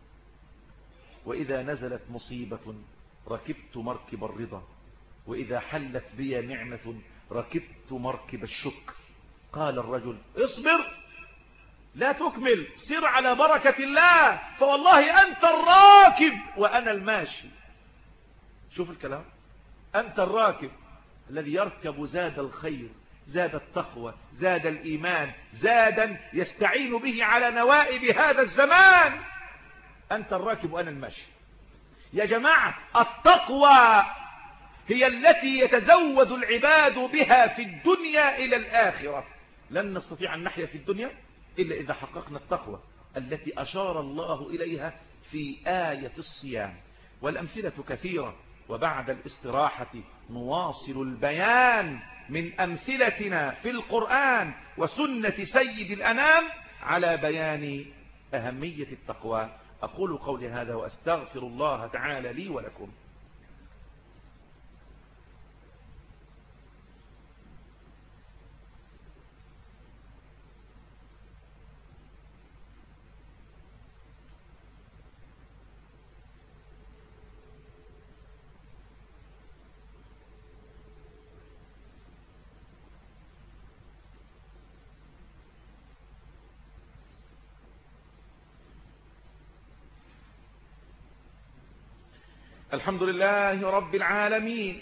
وإذا نزلت مصيبة ركبت مركب الرضا، وإذا حلت بي نعمة ركبت مركب الشكر. قال الرجل: اصبر لا تكمل، سر على بركة الله، فوالله أنت الراكب وأنا الماشي. شوف الكلام، أنت الراكب الذي يركب زاد الخير، زاد التقوى، زاد الإيمان، زادا يستعين به على نوائب هذا الزمان. أنت الراكب وأنا الماشي. يا جماعة، التقوى هي التي يتزود العباد بها في الدنيا إلى الآخرة. لن نستطيع أن نحيا في الدنيا إلا إذا حققنا التقوى التي أشار الله إليها في آية الصيام. والأمثلة كثيرة، وبعد الاستراحة نواصل البيان من أمثلتنا في القرآن وسنة سيد الأنام على بيان أهمية التقوى. أقول قولي هذا وأستغفر الله تعالى لي ولكم. الحمد لله رب العالمين،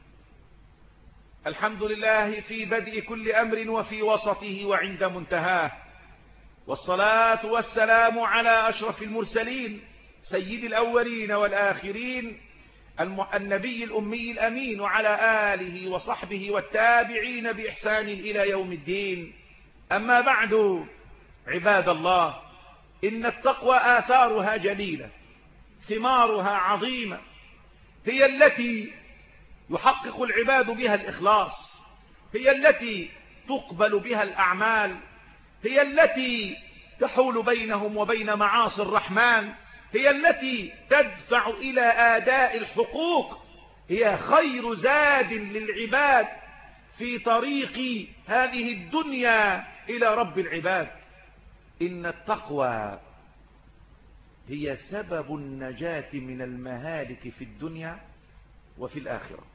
الحمد لله في بدء كل أمر وفي وسطه وعند منتهاه، والصلاة والسلام على أشرف المرسلين سيد الأولين والآخرين النبي الأمي الأمين، وعلى آله وصحبه والتابعين بإحسان إلى يوم الدين. أما بعد، عباد الله، إن التقوى آثارها جليلة، ثمارها عظيمة، هي التي يحقق العباد بها الإخلاص، هي التي تقبل بها الأعمال، هي التي تحول بينهم وبين معاصي الرحمن، هي التي تدفع إلى آداء الحقوق، هي خير زاد للعباد في طريق هذه الدنيا إلى رب العباد. إن التقوى هي سبب النجاة من المهالك في الدنيا وفي الآخرة.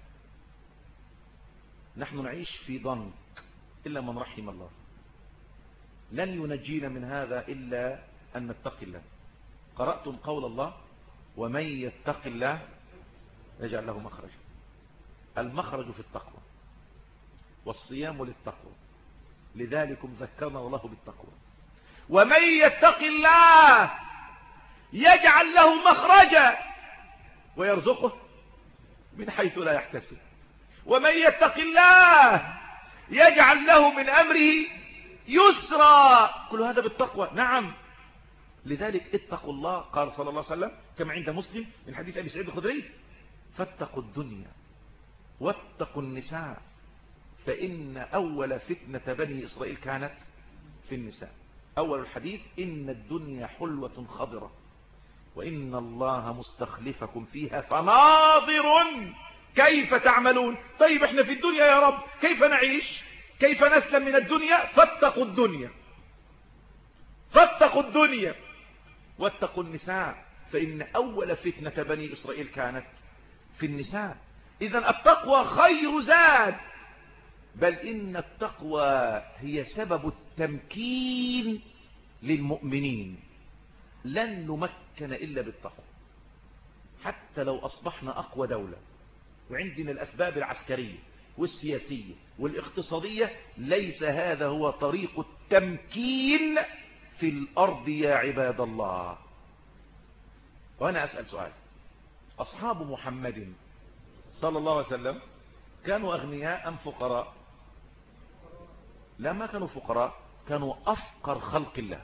نحن نعيش في ضنك إلا من رحم الله، لن ينجينا من هذا إلا أن نتقي الله. قرأتم قول الله: ومن يتق الله يجعل له مخرجا. المخرج في التقوى، والصيام للتقوى، لذلكم ذكرنا الله بالتقوى. ومن يتق الله يجعل له مخرجا ويرزقه من حيث لا يحتسب. ومن يتق الله يجعل له من أمره يسرا. كل هذا بالتقوى. نعم، لذلك اتقوا الله. قال صلى الله عليه وسلم كما عند مسلم من حديث أبي سعيد الخدري: فاتقوا الدنيا واتقوا النساء، فإن أول فتنة بني إسرائيل كانت في النساء. أول الحديث: إن الدنيا حلوة خضرة وإن الله مستخلفكم فيها فناظر كيف تعملون. طيب احنا في الدنيا يا رب، كيف نعيش؟ كيف نسلم من الدنيا؟ فاتقوا الدنيا، فاتقوا الدنيا واتقوا النساء، فإن أول فتنة بني إسرائيل كانت في النساء. إذن التقوى خير زاد، بل إن التقوى هي سبب التمكين للمؤمنين. لن نمكن إلا بالتقوى، حتى لو أصبحنا أقوى دولة وعندنا الأسباب العسكرية والسياسية والاقتصادية، ليس هذا هو طريق التمكين في الأرض يا عباد الله. وأنا أسأل سؤال: أصحاب محمد صلى الله عليه وسلم كانوا أغنياء أم فقراء؟ لا، ما كانوا فقراء، كانوا أفقر خلق الله.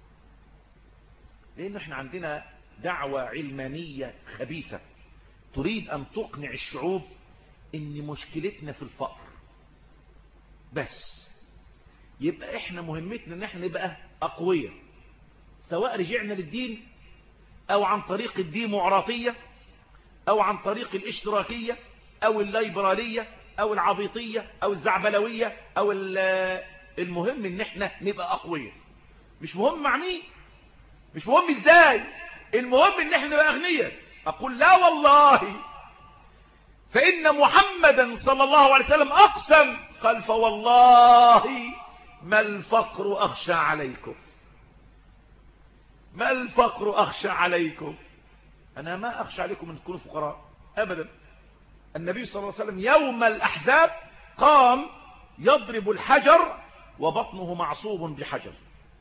لأن احنا عندنا دعوة علمانية خبيثة تريد أن تقنع الشعوب إن مشكلتنا في الفقر بس. يبقى احنا مهمتنا ان احنا نبقى أقوياء، سواء رجعنا للدين أو عن طريق الديمقراطية أو عن طريق الاشتراكية أو الليبرالية أو العبيطية أو الزعبلوية أو المهم ان احنا نبقى أقوياء. مش مهم مع مين، مش مهم ازاي، المهم ان احنا نبقى أغنياء. أقول لا والله، فإن محمدا صلى الله عليه وسلم أقسم قال: فوالله ما الفقر أخشى عليكم، ما الفقر أخشى عليكم. أنا ما أخشى عليكم أن تكونوا فقراء أبدا. النبي صلى الله عليه وسلم يوم الأحزاب قام يضرب الحجر وبطنه معصوب بحجر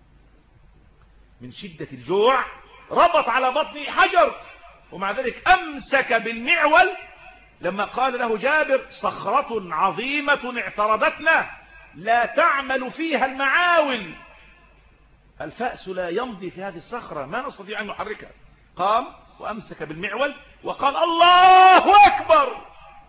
من شدة الجوع، ربط على بطنه حجر، ومع ذلك أمسك بالمعول. لما قال له جابر: صخرة عظيمة اعترضتنا لا تعمل فيها المعاول، الفأس لا يمضي في هذه الصخرة، ما نستطيع أن نحركها. قام وأمسك بالمعول وقال: الله أكبر،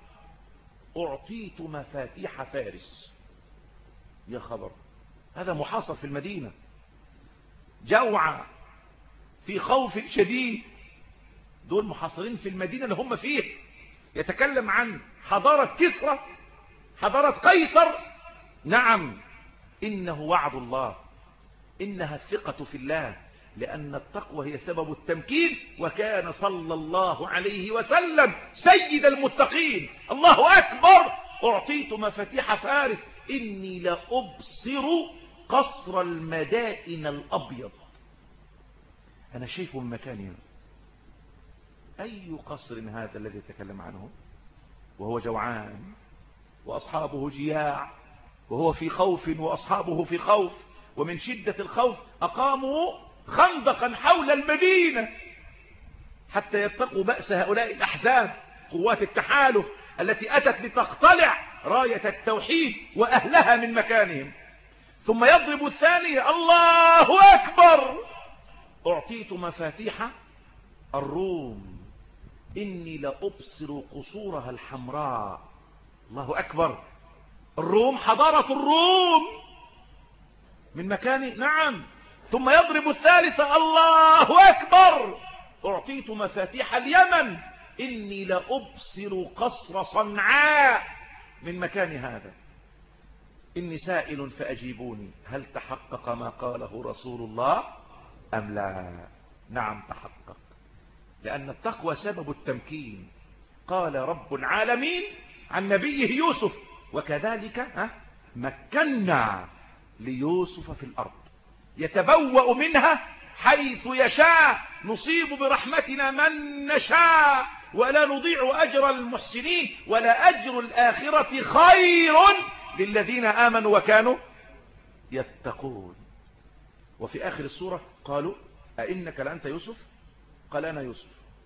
أعطيت مفاتيح فارس. يا خبر، هذا محاصر في المدينة، جوع، في خوف شديد، دول محاصرين في المدينة اللي هم فيه. يتكلم عن حضارة كسرى، حضارة قيصر. نعم، إنه وعد الله، إنها الثقة في الله، لأن التقوى هي سبب التمكين. وكان صلى الله عليه وسلم سيد المتقين. الله أكبر، أعطيت مفاتيح فارس، إني لأبصر قصر المدائن الأبيض. أنا شايفه من مكاني هنا، أي قصر هذا الذي يتكلم عنه وهو جوعان وأصحابه جياع وهو في خوف وأصحابه في خوف، ومن شدة الخوف أقاموا خندقا حول المدينة حتى يتقوا بأس هؤلاء الأحزاب، قوات التحالف التي أتت لتقتلع راية التوحيد وأهلها من مكانهم. ثم يضرب الثانية: الله أكبر، أعطيت مفاتيح الروم إني لأبصر قصورها الحمراء. الله أكبر، الروم، حضارة الروم من مكان. نعم. ثم يضرب الثالثة: الله أكبر، أعطيت مفاتيح اليمن إني لأبصر قصر صنعاء من مكان هذا. إني سائل فأجيبوني، هل تحقق ما قاله رسول الله أم لا؟ نعم تحقق، لأن التقوى سبب التمكين. قال رب العالمين عن نبيه يوسف: وكذلك مكنا ليوسف في الأرض يتبوأ منها حيث يشاء نصيب برحمتنا من نشاء ولا نضيع أجر المحسنين ولا أجر الآخرة خير للذين آمنوا وكانوا يتقون. وفي آخر السورة قالوا: أئنك لأنت يوسف؟ قال: أنا يوسف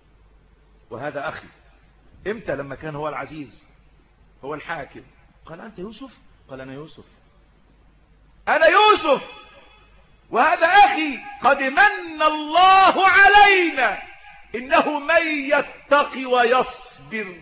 وهذا أخي. إمتى؟ لما كان هو العزيز هو الحاكم. قال: أنت يوسف؟ قال: أنا يوسف، أنا يوسف وهذا أخي، قد من الله علينا إنه من يتقي ويصبر.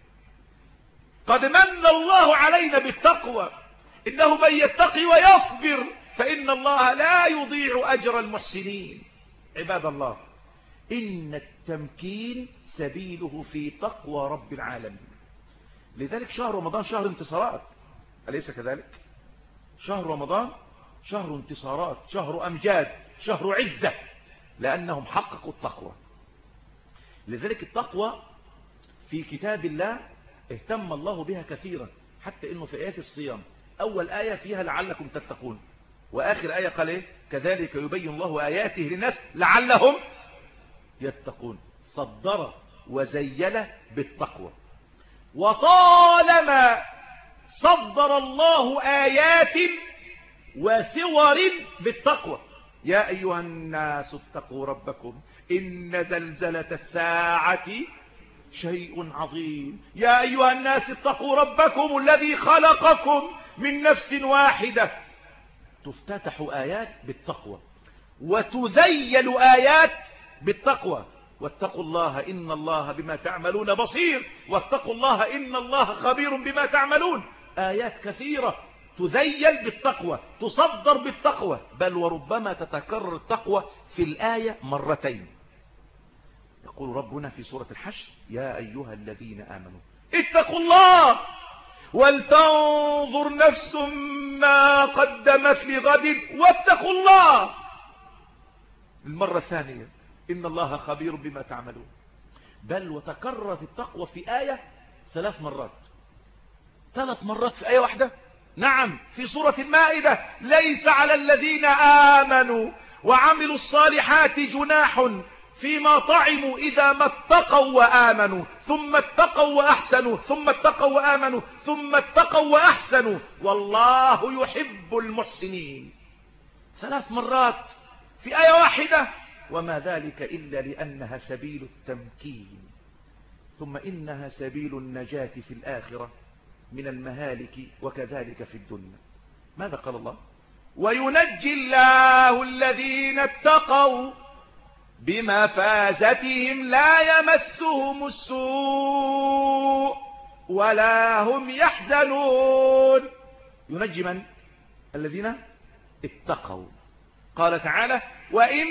قد من الله علينا بالتقوى، إنه من يتقي ويصبر فإن الله لا يضيع أجر المحسنين. عباد الله، إن التمكين سبيله في تقوى رب العالمين. لذلك شهر رمضان شهر انتصارات، أليس كذلك؟ شهر رمضان شهر انتصارات، شهر أمجاد، شهر عزة، لأنهم حققوا التقوى. لذلك التقوى في كتاب الله اهتم الله بها كثيرا، حتى إنه في آيات الصيام أول آية فيها لعلكم تتقون، وآخر آية قال إيه؟ كذلك يبين الله آياته للناس لعلهم يتقون. صدر وزيل بالتقوى. وطالما صدر الله آيات وسور بالتقوى: يا أيها الناس اتقوا ربكم إن زلزلة الساعة شيء عظيم، يا أيها الناس اتقوا ربكم الذي خلقكم من نفس واحدة. تفتتح آيات بالتقوى وتذيل آيات بالتقوى. واتقوا الله إن الله بما تعملون بصير، واتقوا الله إن الله خبير بما تعملون. آيات كثيرة تذيل بالتقوى، تصدر بالتقوى، بل وربما تتكرر التقوى في الآية مرتين. يقول ربنا في سورة الحشر: يا أيها الذين آمنوا اتقوا الله ولتنظر نفس ما قدمت لغد واتقوا الله. المرة الثانية: إن الله خبير بما تعملون. بل وتكررت التقوى في آية 3 مرات، 3 مرات في آية واحدة. نعم، في سورة المائدة: ليس على الذين آمنوا وعملوا الصالحات جناح فيما طعموا إذا ما اتقوا وآمنوا ثم اتقوا وأحسنوا ثم اتقوا وآمنوا ثم اتقوا وأحسنوا والله يحب المحسنين. 3 مرات في آية واحدة، وما ذلك إلا لأنها سبيل التمكين، ثم إنها سبيل النجاة في الآخرة من المهالك وكذلك في الدنيا. ماذا قال الله؟ وينجي الله الذين اتقوا بمفازتهم لا يمسهم السوء ولا هم يحزنون. ينجي من؟ الذين اتقوا. قال تعالى: وإن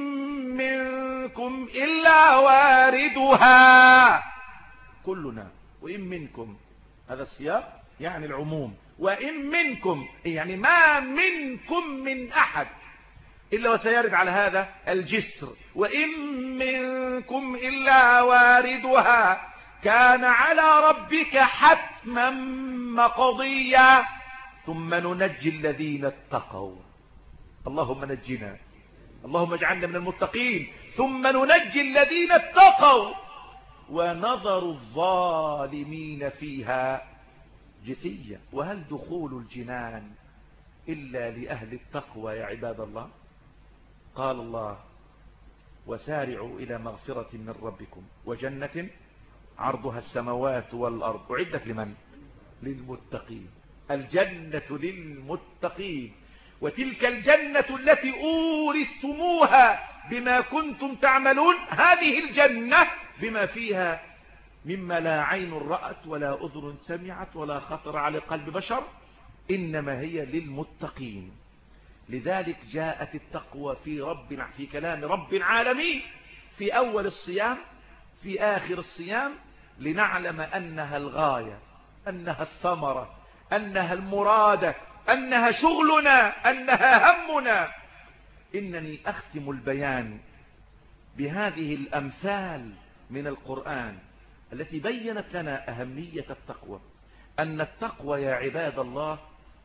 منكم إلا واردها. كلنا. وإن منكم، هذا السياق يعني العموم. وإن منكم يعني ما منكم من أحد إلا وسيرد على هذا الجسر. وإن منكم إلا واردها كان على ربك حتما مقضيا ثم ننجي الذين اتقوا. اللهم نجنا، اللهم اجعلنا من المتقين. ثم ننجي الذين اتقوا ونظر الظالمين فيها جثيا. وهل دخول الجنان إلا لأهل التقوى يا عباد الله؟ قال الله: وسارعوا إلى مغفرة من ربكم وجنة عرضها السماوات والأرض أعدت لمن؟ للمتقين. الجنة للمتقين. وتلك الجنة التي أورثتموها بما كنتم تعملون، هذه الجنة بما فيها مما لا عين رأت ولا أذن سمعت ولا خطر على قلب بشر، إنما هي للمتقين. لذلك جاءت التقوى في كلام رب العالمين في أول الصيام في آخر الصيام، لنعلم أنها الغاية، أنها الثمرة، أنها المرادة، أنها شغلنا، أنها همنا. إنني أختم البيان بهذه الأمثال من القرآن التي بيّنت لنا أهمية التقوى، أن التقوى يا عباد الله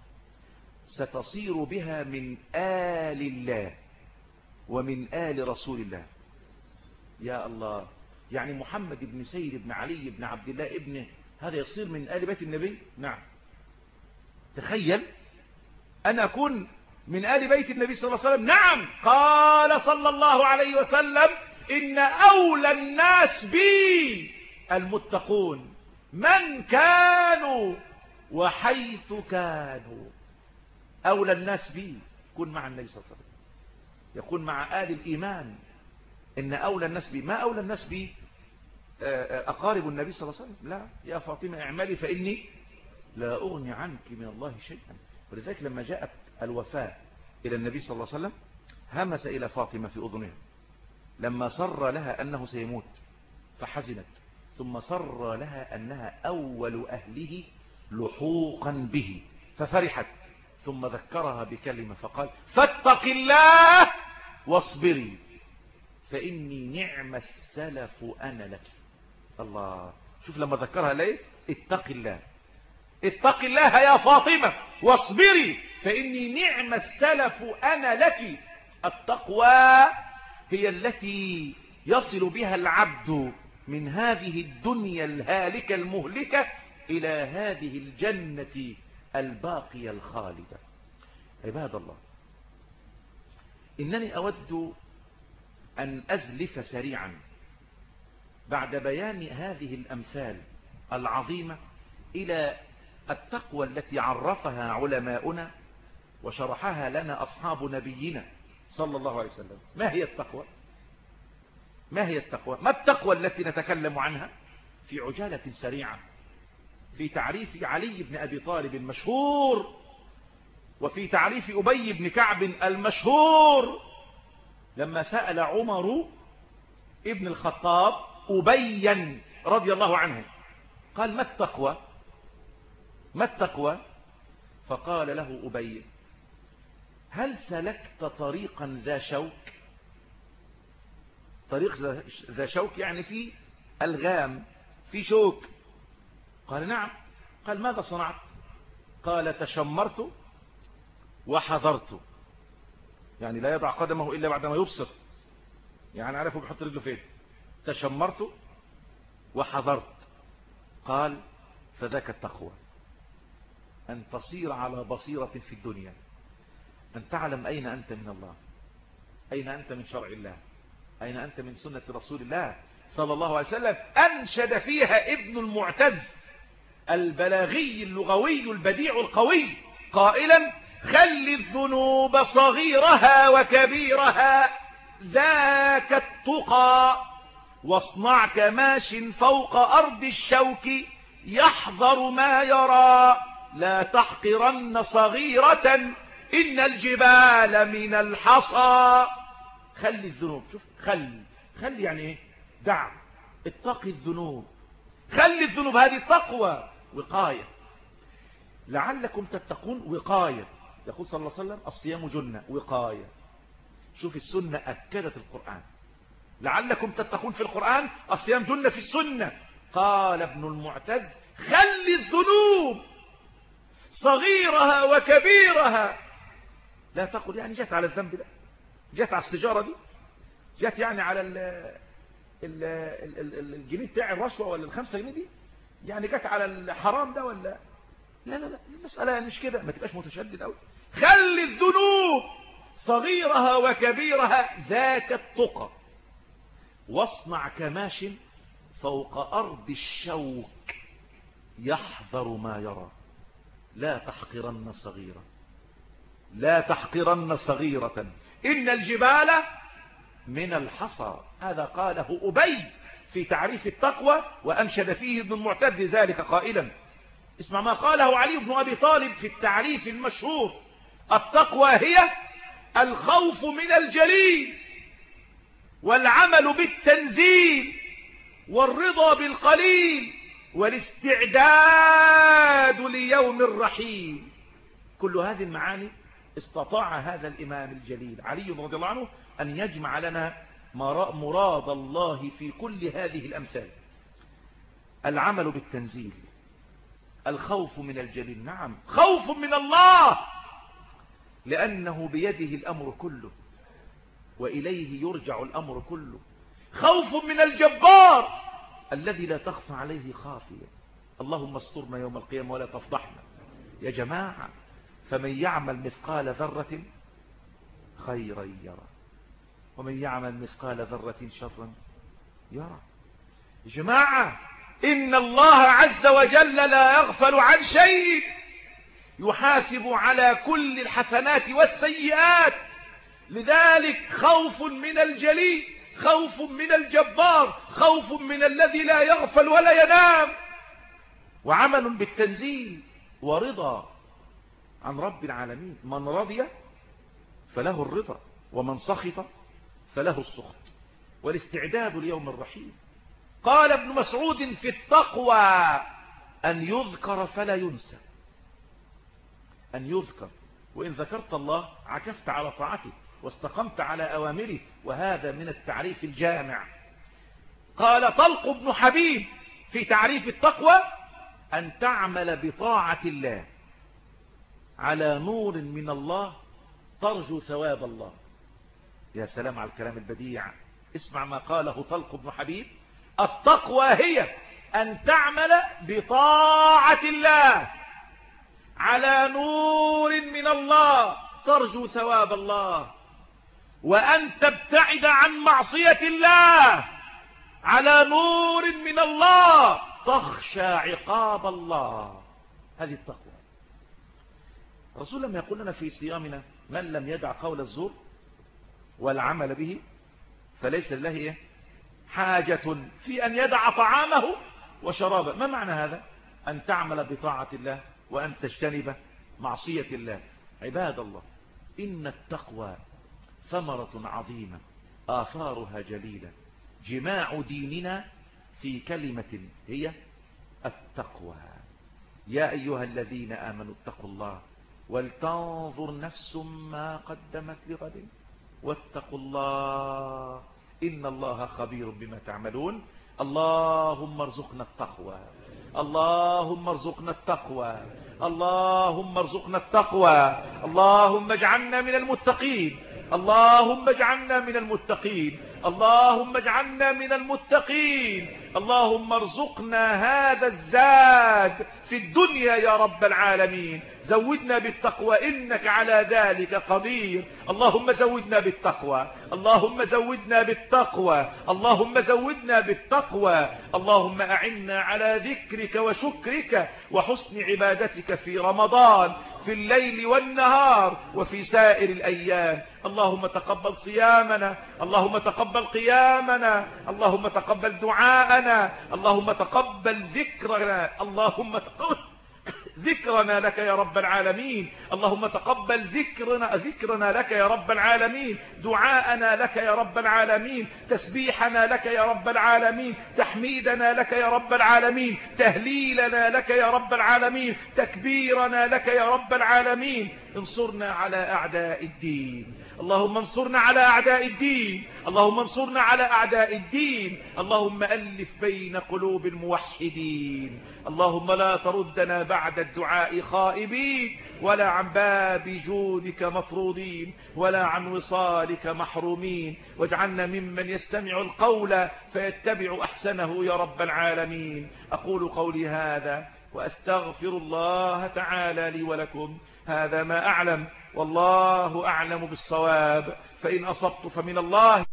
ستصير بها من آل الله ومن آل رسول الله. يا الله، يعني محمد بن سير بن علي بن عبد الله ابنه هذا يصير من آل بيت النبي؟ نعم. تخيل أن أكون من آل بيت النبي صلى الله عليه وسلم. نعم، قال صلى الله عليه وسلم: إن أولى الناس بي المتقون من كانوا وحيث كانوا. أولى الناس بي يكون مع النبي صلى الله عليه وسلم، يكون مع آل الإيمان. إن أولى الناس بي، ما أولى الناس بي أقارب النبي صلى الله عليه وسلم؟ لا، يا فاطمة اعملي فإني لا أغني عنك من الله شيئا. ولذلك لما جاءت الوفاة إلى النبي صلى الله عليه وسلم همس إلى فاطمة في أذنها لما سر لها أنه سيموت فحزنت، ثم سر لها أنها أول أهله لحوقا به ففرحت، ثم ذكرها بكلمة فقال: فاتق الله واصبري فإني نعم السلف أنا لك. الله، شوف لما ذكرها ليه: اتق الله، اتق الله يا فاطمة واصبري فإني نعم السلف أنا لك. التقوى هي التي يصل بها العبد من هذه الدنيا الهالكة المهلكة إلى هذه الجنة الباقية الخالدة. عباد الله، إنني أود أن أزلف سريعا بعد بيان هذه الأمثال العظيمة إلى التقوى التي عرفها علماؤنا وشرحها لنا أصحاب نبينا صلى الله عليه وسلم. ما هي التقوى؟ ما هي التقوى؟ ما التقوى التي نتكلم عنها؟ في عجالة سريعة في تعريف علي بن أبي طالب المشهور، وفي تعريف أبي بن كعب المشهور لما سأل عمر ابن الخطاب أبيا رضي الله عنه قال: ما التقوى؟ ما التقوى؟ فقال له أبي: هل سلكت طريقا ذا شوك؟ طريق ذا شوك يعني في ألغام، في شوك. قال: نعم. قال: ماذا صنعت؟ قال: تشمرت وحذرت، يعني لا يضع قدمه إلا بعدما يبصر، يعني عرفه بيحط رجله فين. تشمرت وحذرت. قال: فذاك التقوى، أن تصير على بصيرة في الدنيا، أن تعلم أين أنت من الله، أين أنت من شرع الله، أين أنت من سنة رسول الله صلى الله عليه وسلم. أنشد فيها ابن المعتز البلاغي اللغوي البديع القوي قائلا: خل الذنوب صغيرها وكبيرها ذاك التقى، واصنع كماش فوق أرض الشوك يحذر ما يرى، لا تحقرن صغيرة إن الجبال من الحصى. خل الذنوب، شوف، خل يعني ايه؟ دع، اتقي الذنوب، خل الذنوب. هذه التقوى وقاية، لعلكم تتقون. وقاية، يقول صلى الله عليه وسلم: الصيام جنة، وقاية. شوف السنة أكدت القرآن، لعلكم تتقون في القرآن، الصيام جنة في السنة. قال ابن المعتز: خل الذنوب صغيرها وكبيرها. لا تقل يعني جت على الذنب ده، جت على السجارة دي، جت يعني على الجنيه بتاع الرشوة ولا ال5 جنيه دي يعني جت على الحرام ده ولا لا لا لا، المسألة مش كده، ما تبقاش متشدد قوي. خلي الذنوب صغيرها وكبيرها ذاك التقى، واصنع كماش فوق أرض الشوك يحذر ما يرى، لا تحقرن صغيرة، لا تحقرن صغيرة إن الجبال من الحصى. هذا قاله أبي في تعريف التقوى، وأنشد فيه ابن المعتز ذلك قائلا، اسمع ما قاله علي بن أبي طالب في التعريف المشهور: التقوى هي الخوف من الجليل، والعمل بالتنزيل، والرضا بالقليل، والاستعداد ليوم الرحيل. كل هذه المعاني استطاع هذا الإمام الجليل علي رضي الله عنه أن يجمع لنا مراد الله في كل هذه الأمثال. العمل بالتنزيل، الخوف من الجليل، نعم خوف من الله لأنه بيده الأمر كله وإليه يرجع الأمر كله. خوف من الجبار الذي لا تخفى عليه خافية. اللهم استرنا يوم القيامة ولا تفضحنا. يا جماعة، فمن يعمل مثقال ذرة خيرا يرى، ومن يعمل مثقال ذرة شرا يرى. يا جماعة، إن الله عز وجل لا يغفل عن شيء، يحاسب على كل الحسنات والسيئات. لذلك خوف من الجليل، خوف من الجبار، خوف من الذي لا يغفل ولا ينام، وعمل بالتنزيل، ورضا عن رب العالمين. من رضي فله الرضا، ومن سخط فله السخط، والاستعداد ليوم الرحيل. قال ابن مسعود في التقوى: أن يذكر فلا ينسى. أن يذكر، وإن ذكرت الله عكفت على طاعته واستقمت على أوامره، وهذا من التعريف الجامع. قال طلق بن حبيب في تعريف التقوى: أن تعمل بطاعة الله على نور من الله ترجو ثواب الله. يا سلام على الكلام البديع. اسمع ما قاله طلق بن حبيب: التقوى هي أن تعمل بطاعة الله على نور من الله ترجو ثواب الله، وأن تبتعد عن معصية الله على نور من الله تخشى عقاب الله. هذه التقوى. الرسول لما يقول لنا في صيامنا: من لم يدع قول الزور والعمل به فليس لله حاجة في أن يدع طعامه وشرابه. ما معنى هذا؟ أن تعمل بطاعة الله وأن تجتنب معصية الله. عباد الله، إن التقوى ثمرة عظيمة آثارها جليلة. جماع ديننا في كلمة هي التقوى. يا أيها الذين آمنوا اتقوا الله ولتنظر نفس ما قدمت لغد واتقوا الله إن الله خبير بما تعملون. اللهم ارزقنا التقوى، اللهم ارزقنا التقوى، اللهم ارزقنا التقوى. اللهم اجعلنا من المتقين، اللهم اجعلنا من المتقين، اللهم اجعلنا من المتقين. اللهم ارزقنا هذا الزاد في الدنيا يا رب العالمين. زودنا بالتقوى إنك على ذلك قدير. اللهم زودنا بالتقوى، اللهم زودنا بالتقوى، اللهم زودنا بالتقوى. اللهم أعنا على ذكرك وشكرك وحسن عبادتك في رمضان، في الليل والنهار وفي سائر الأيام. اللهم تقبل صيامنا، اللهم تقبل قيامنا، اللهم تقبل دعاءنا، اللهم تقبل ذكرنا، اللهم تقبل ذكرنا لك يا رب العالمين. اللهم تقبل ذكرنا لك يا رب العالمين، دعاءنا لك يا رب العالمين، تسبيحنا لك يا رب العالمين، تحميدنا لك يا رب العالمين، تهليلنا لك يا رب العالمين، تكبيرنا لك يا رب العالمين. انصرنا على أعداء الدين. اللهم انصرنا على أعداء الدين. اللهم انصرنا على أعداء الدين. اللهم ألف بين قلوب الموحدين. اللهم لا تردنا بعد الدعاء خائبين، ولا عن باب جودك مطرودين، ولا عن وصالك محرومين، واجعلنا ممن يستمع القول فيتبع أحسنه يا رب العالمين. أقول قولي هذا وأستغفر الله تعالى لي ولكم. هذا ما أعلم، والله أعلم بالصواب. فإن أصبت فمن الله.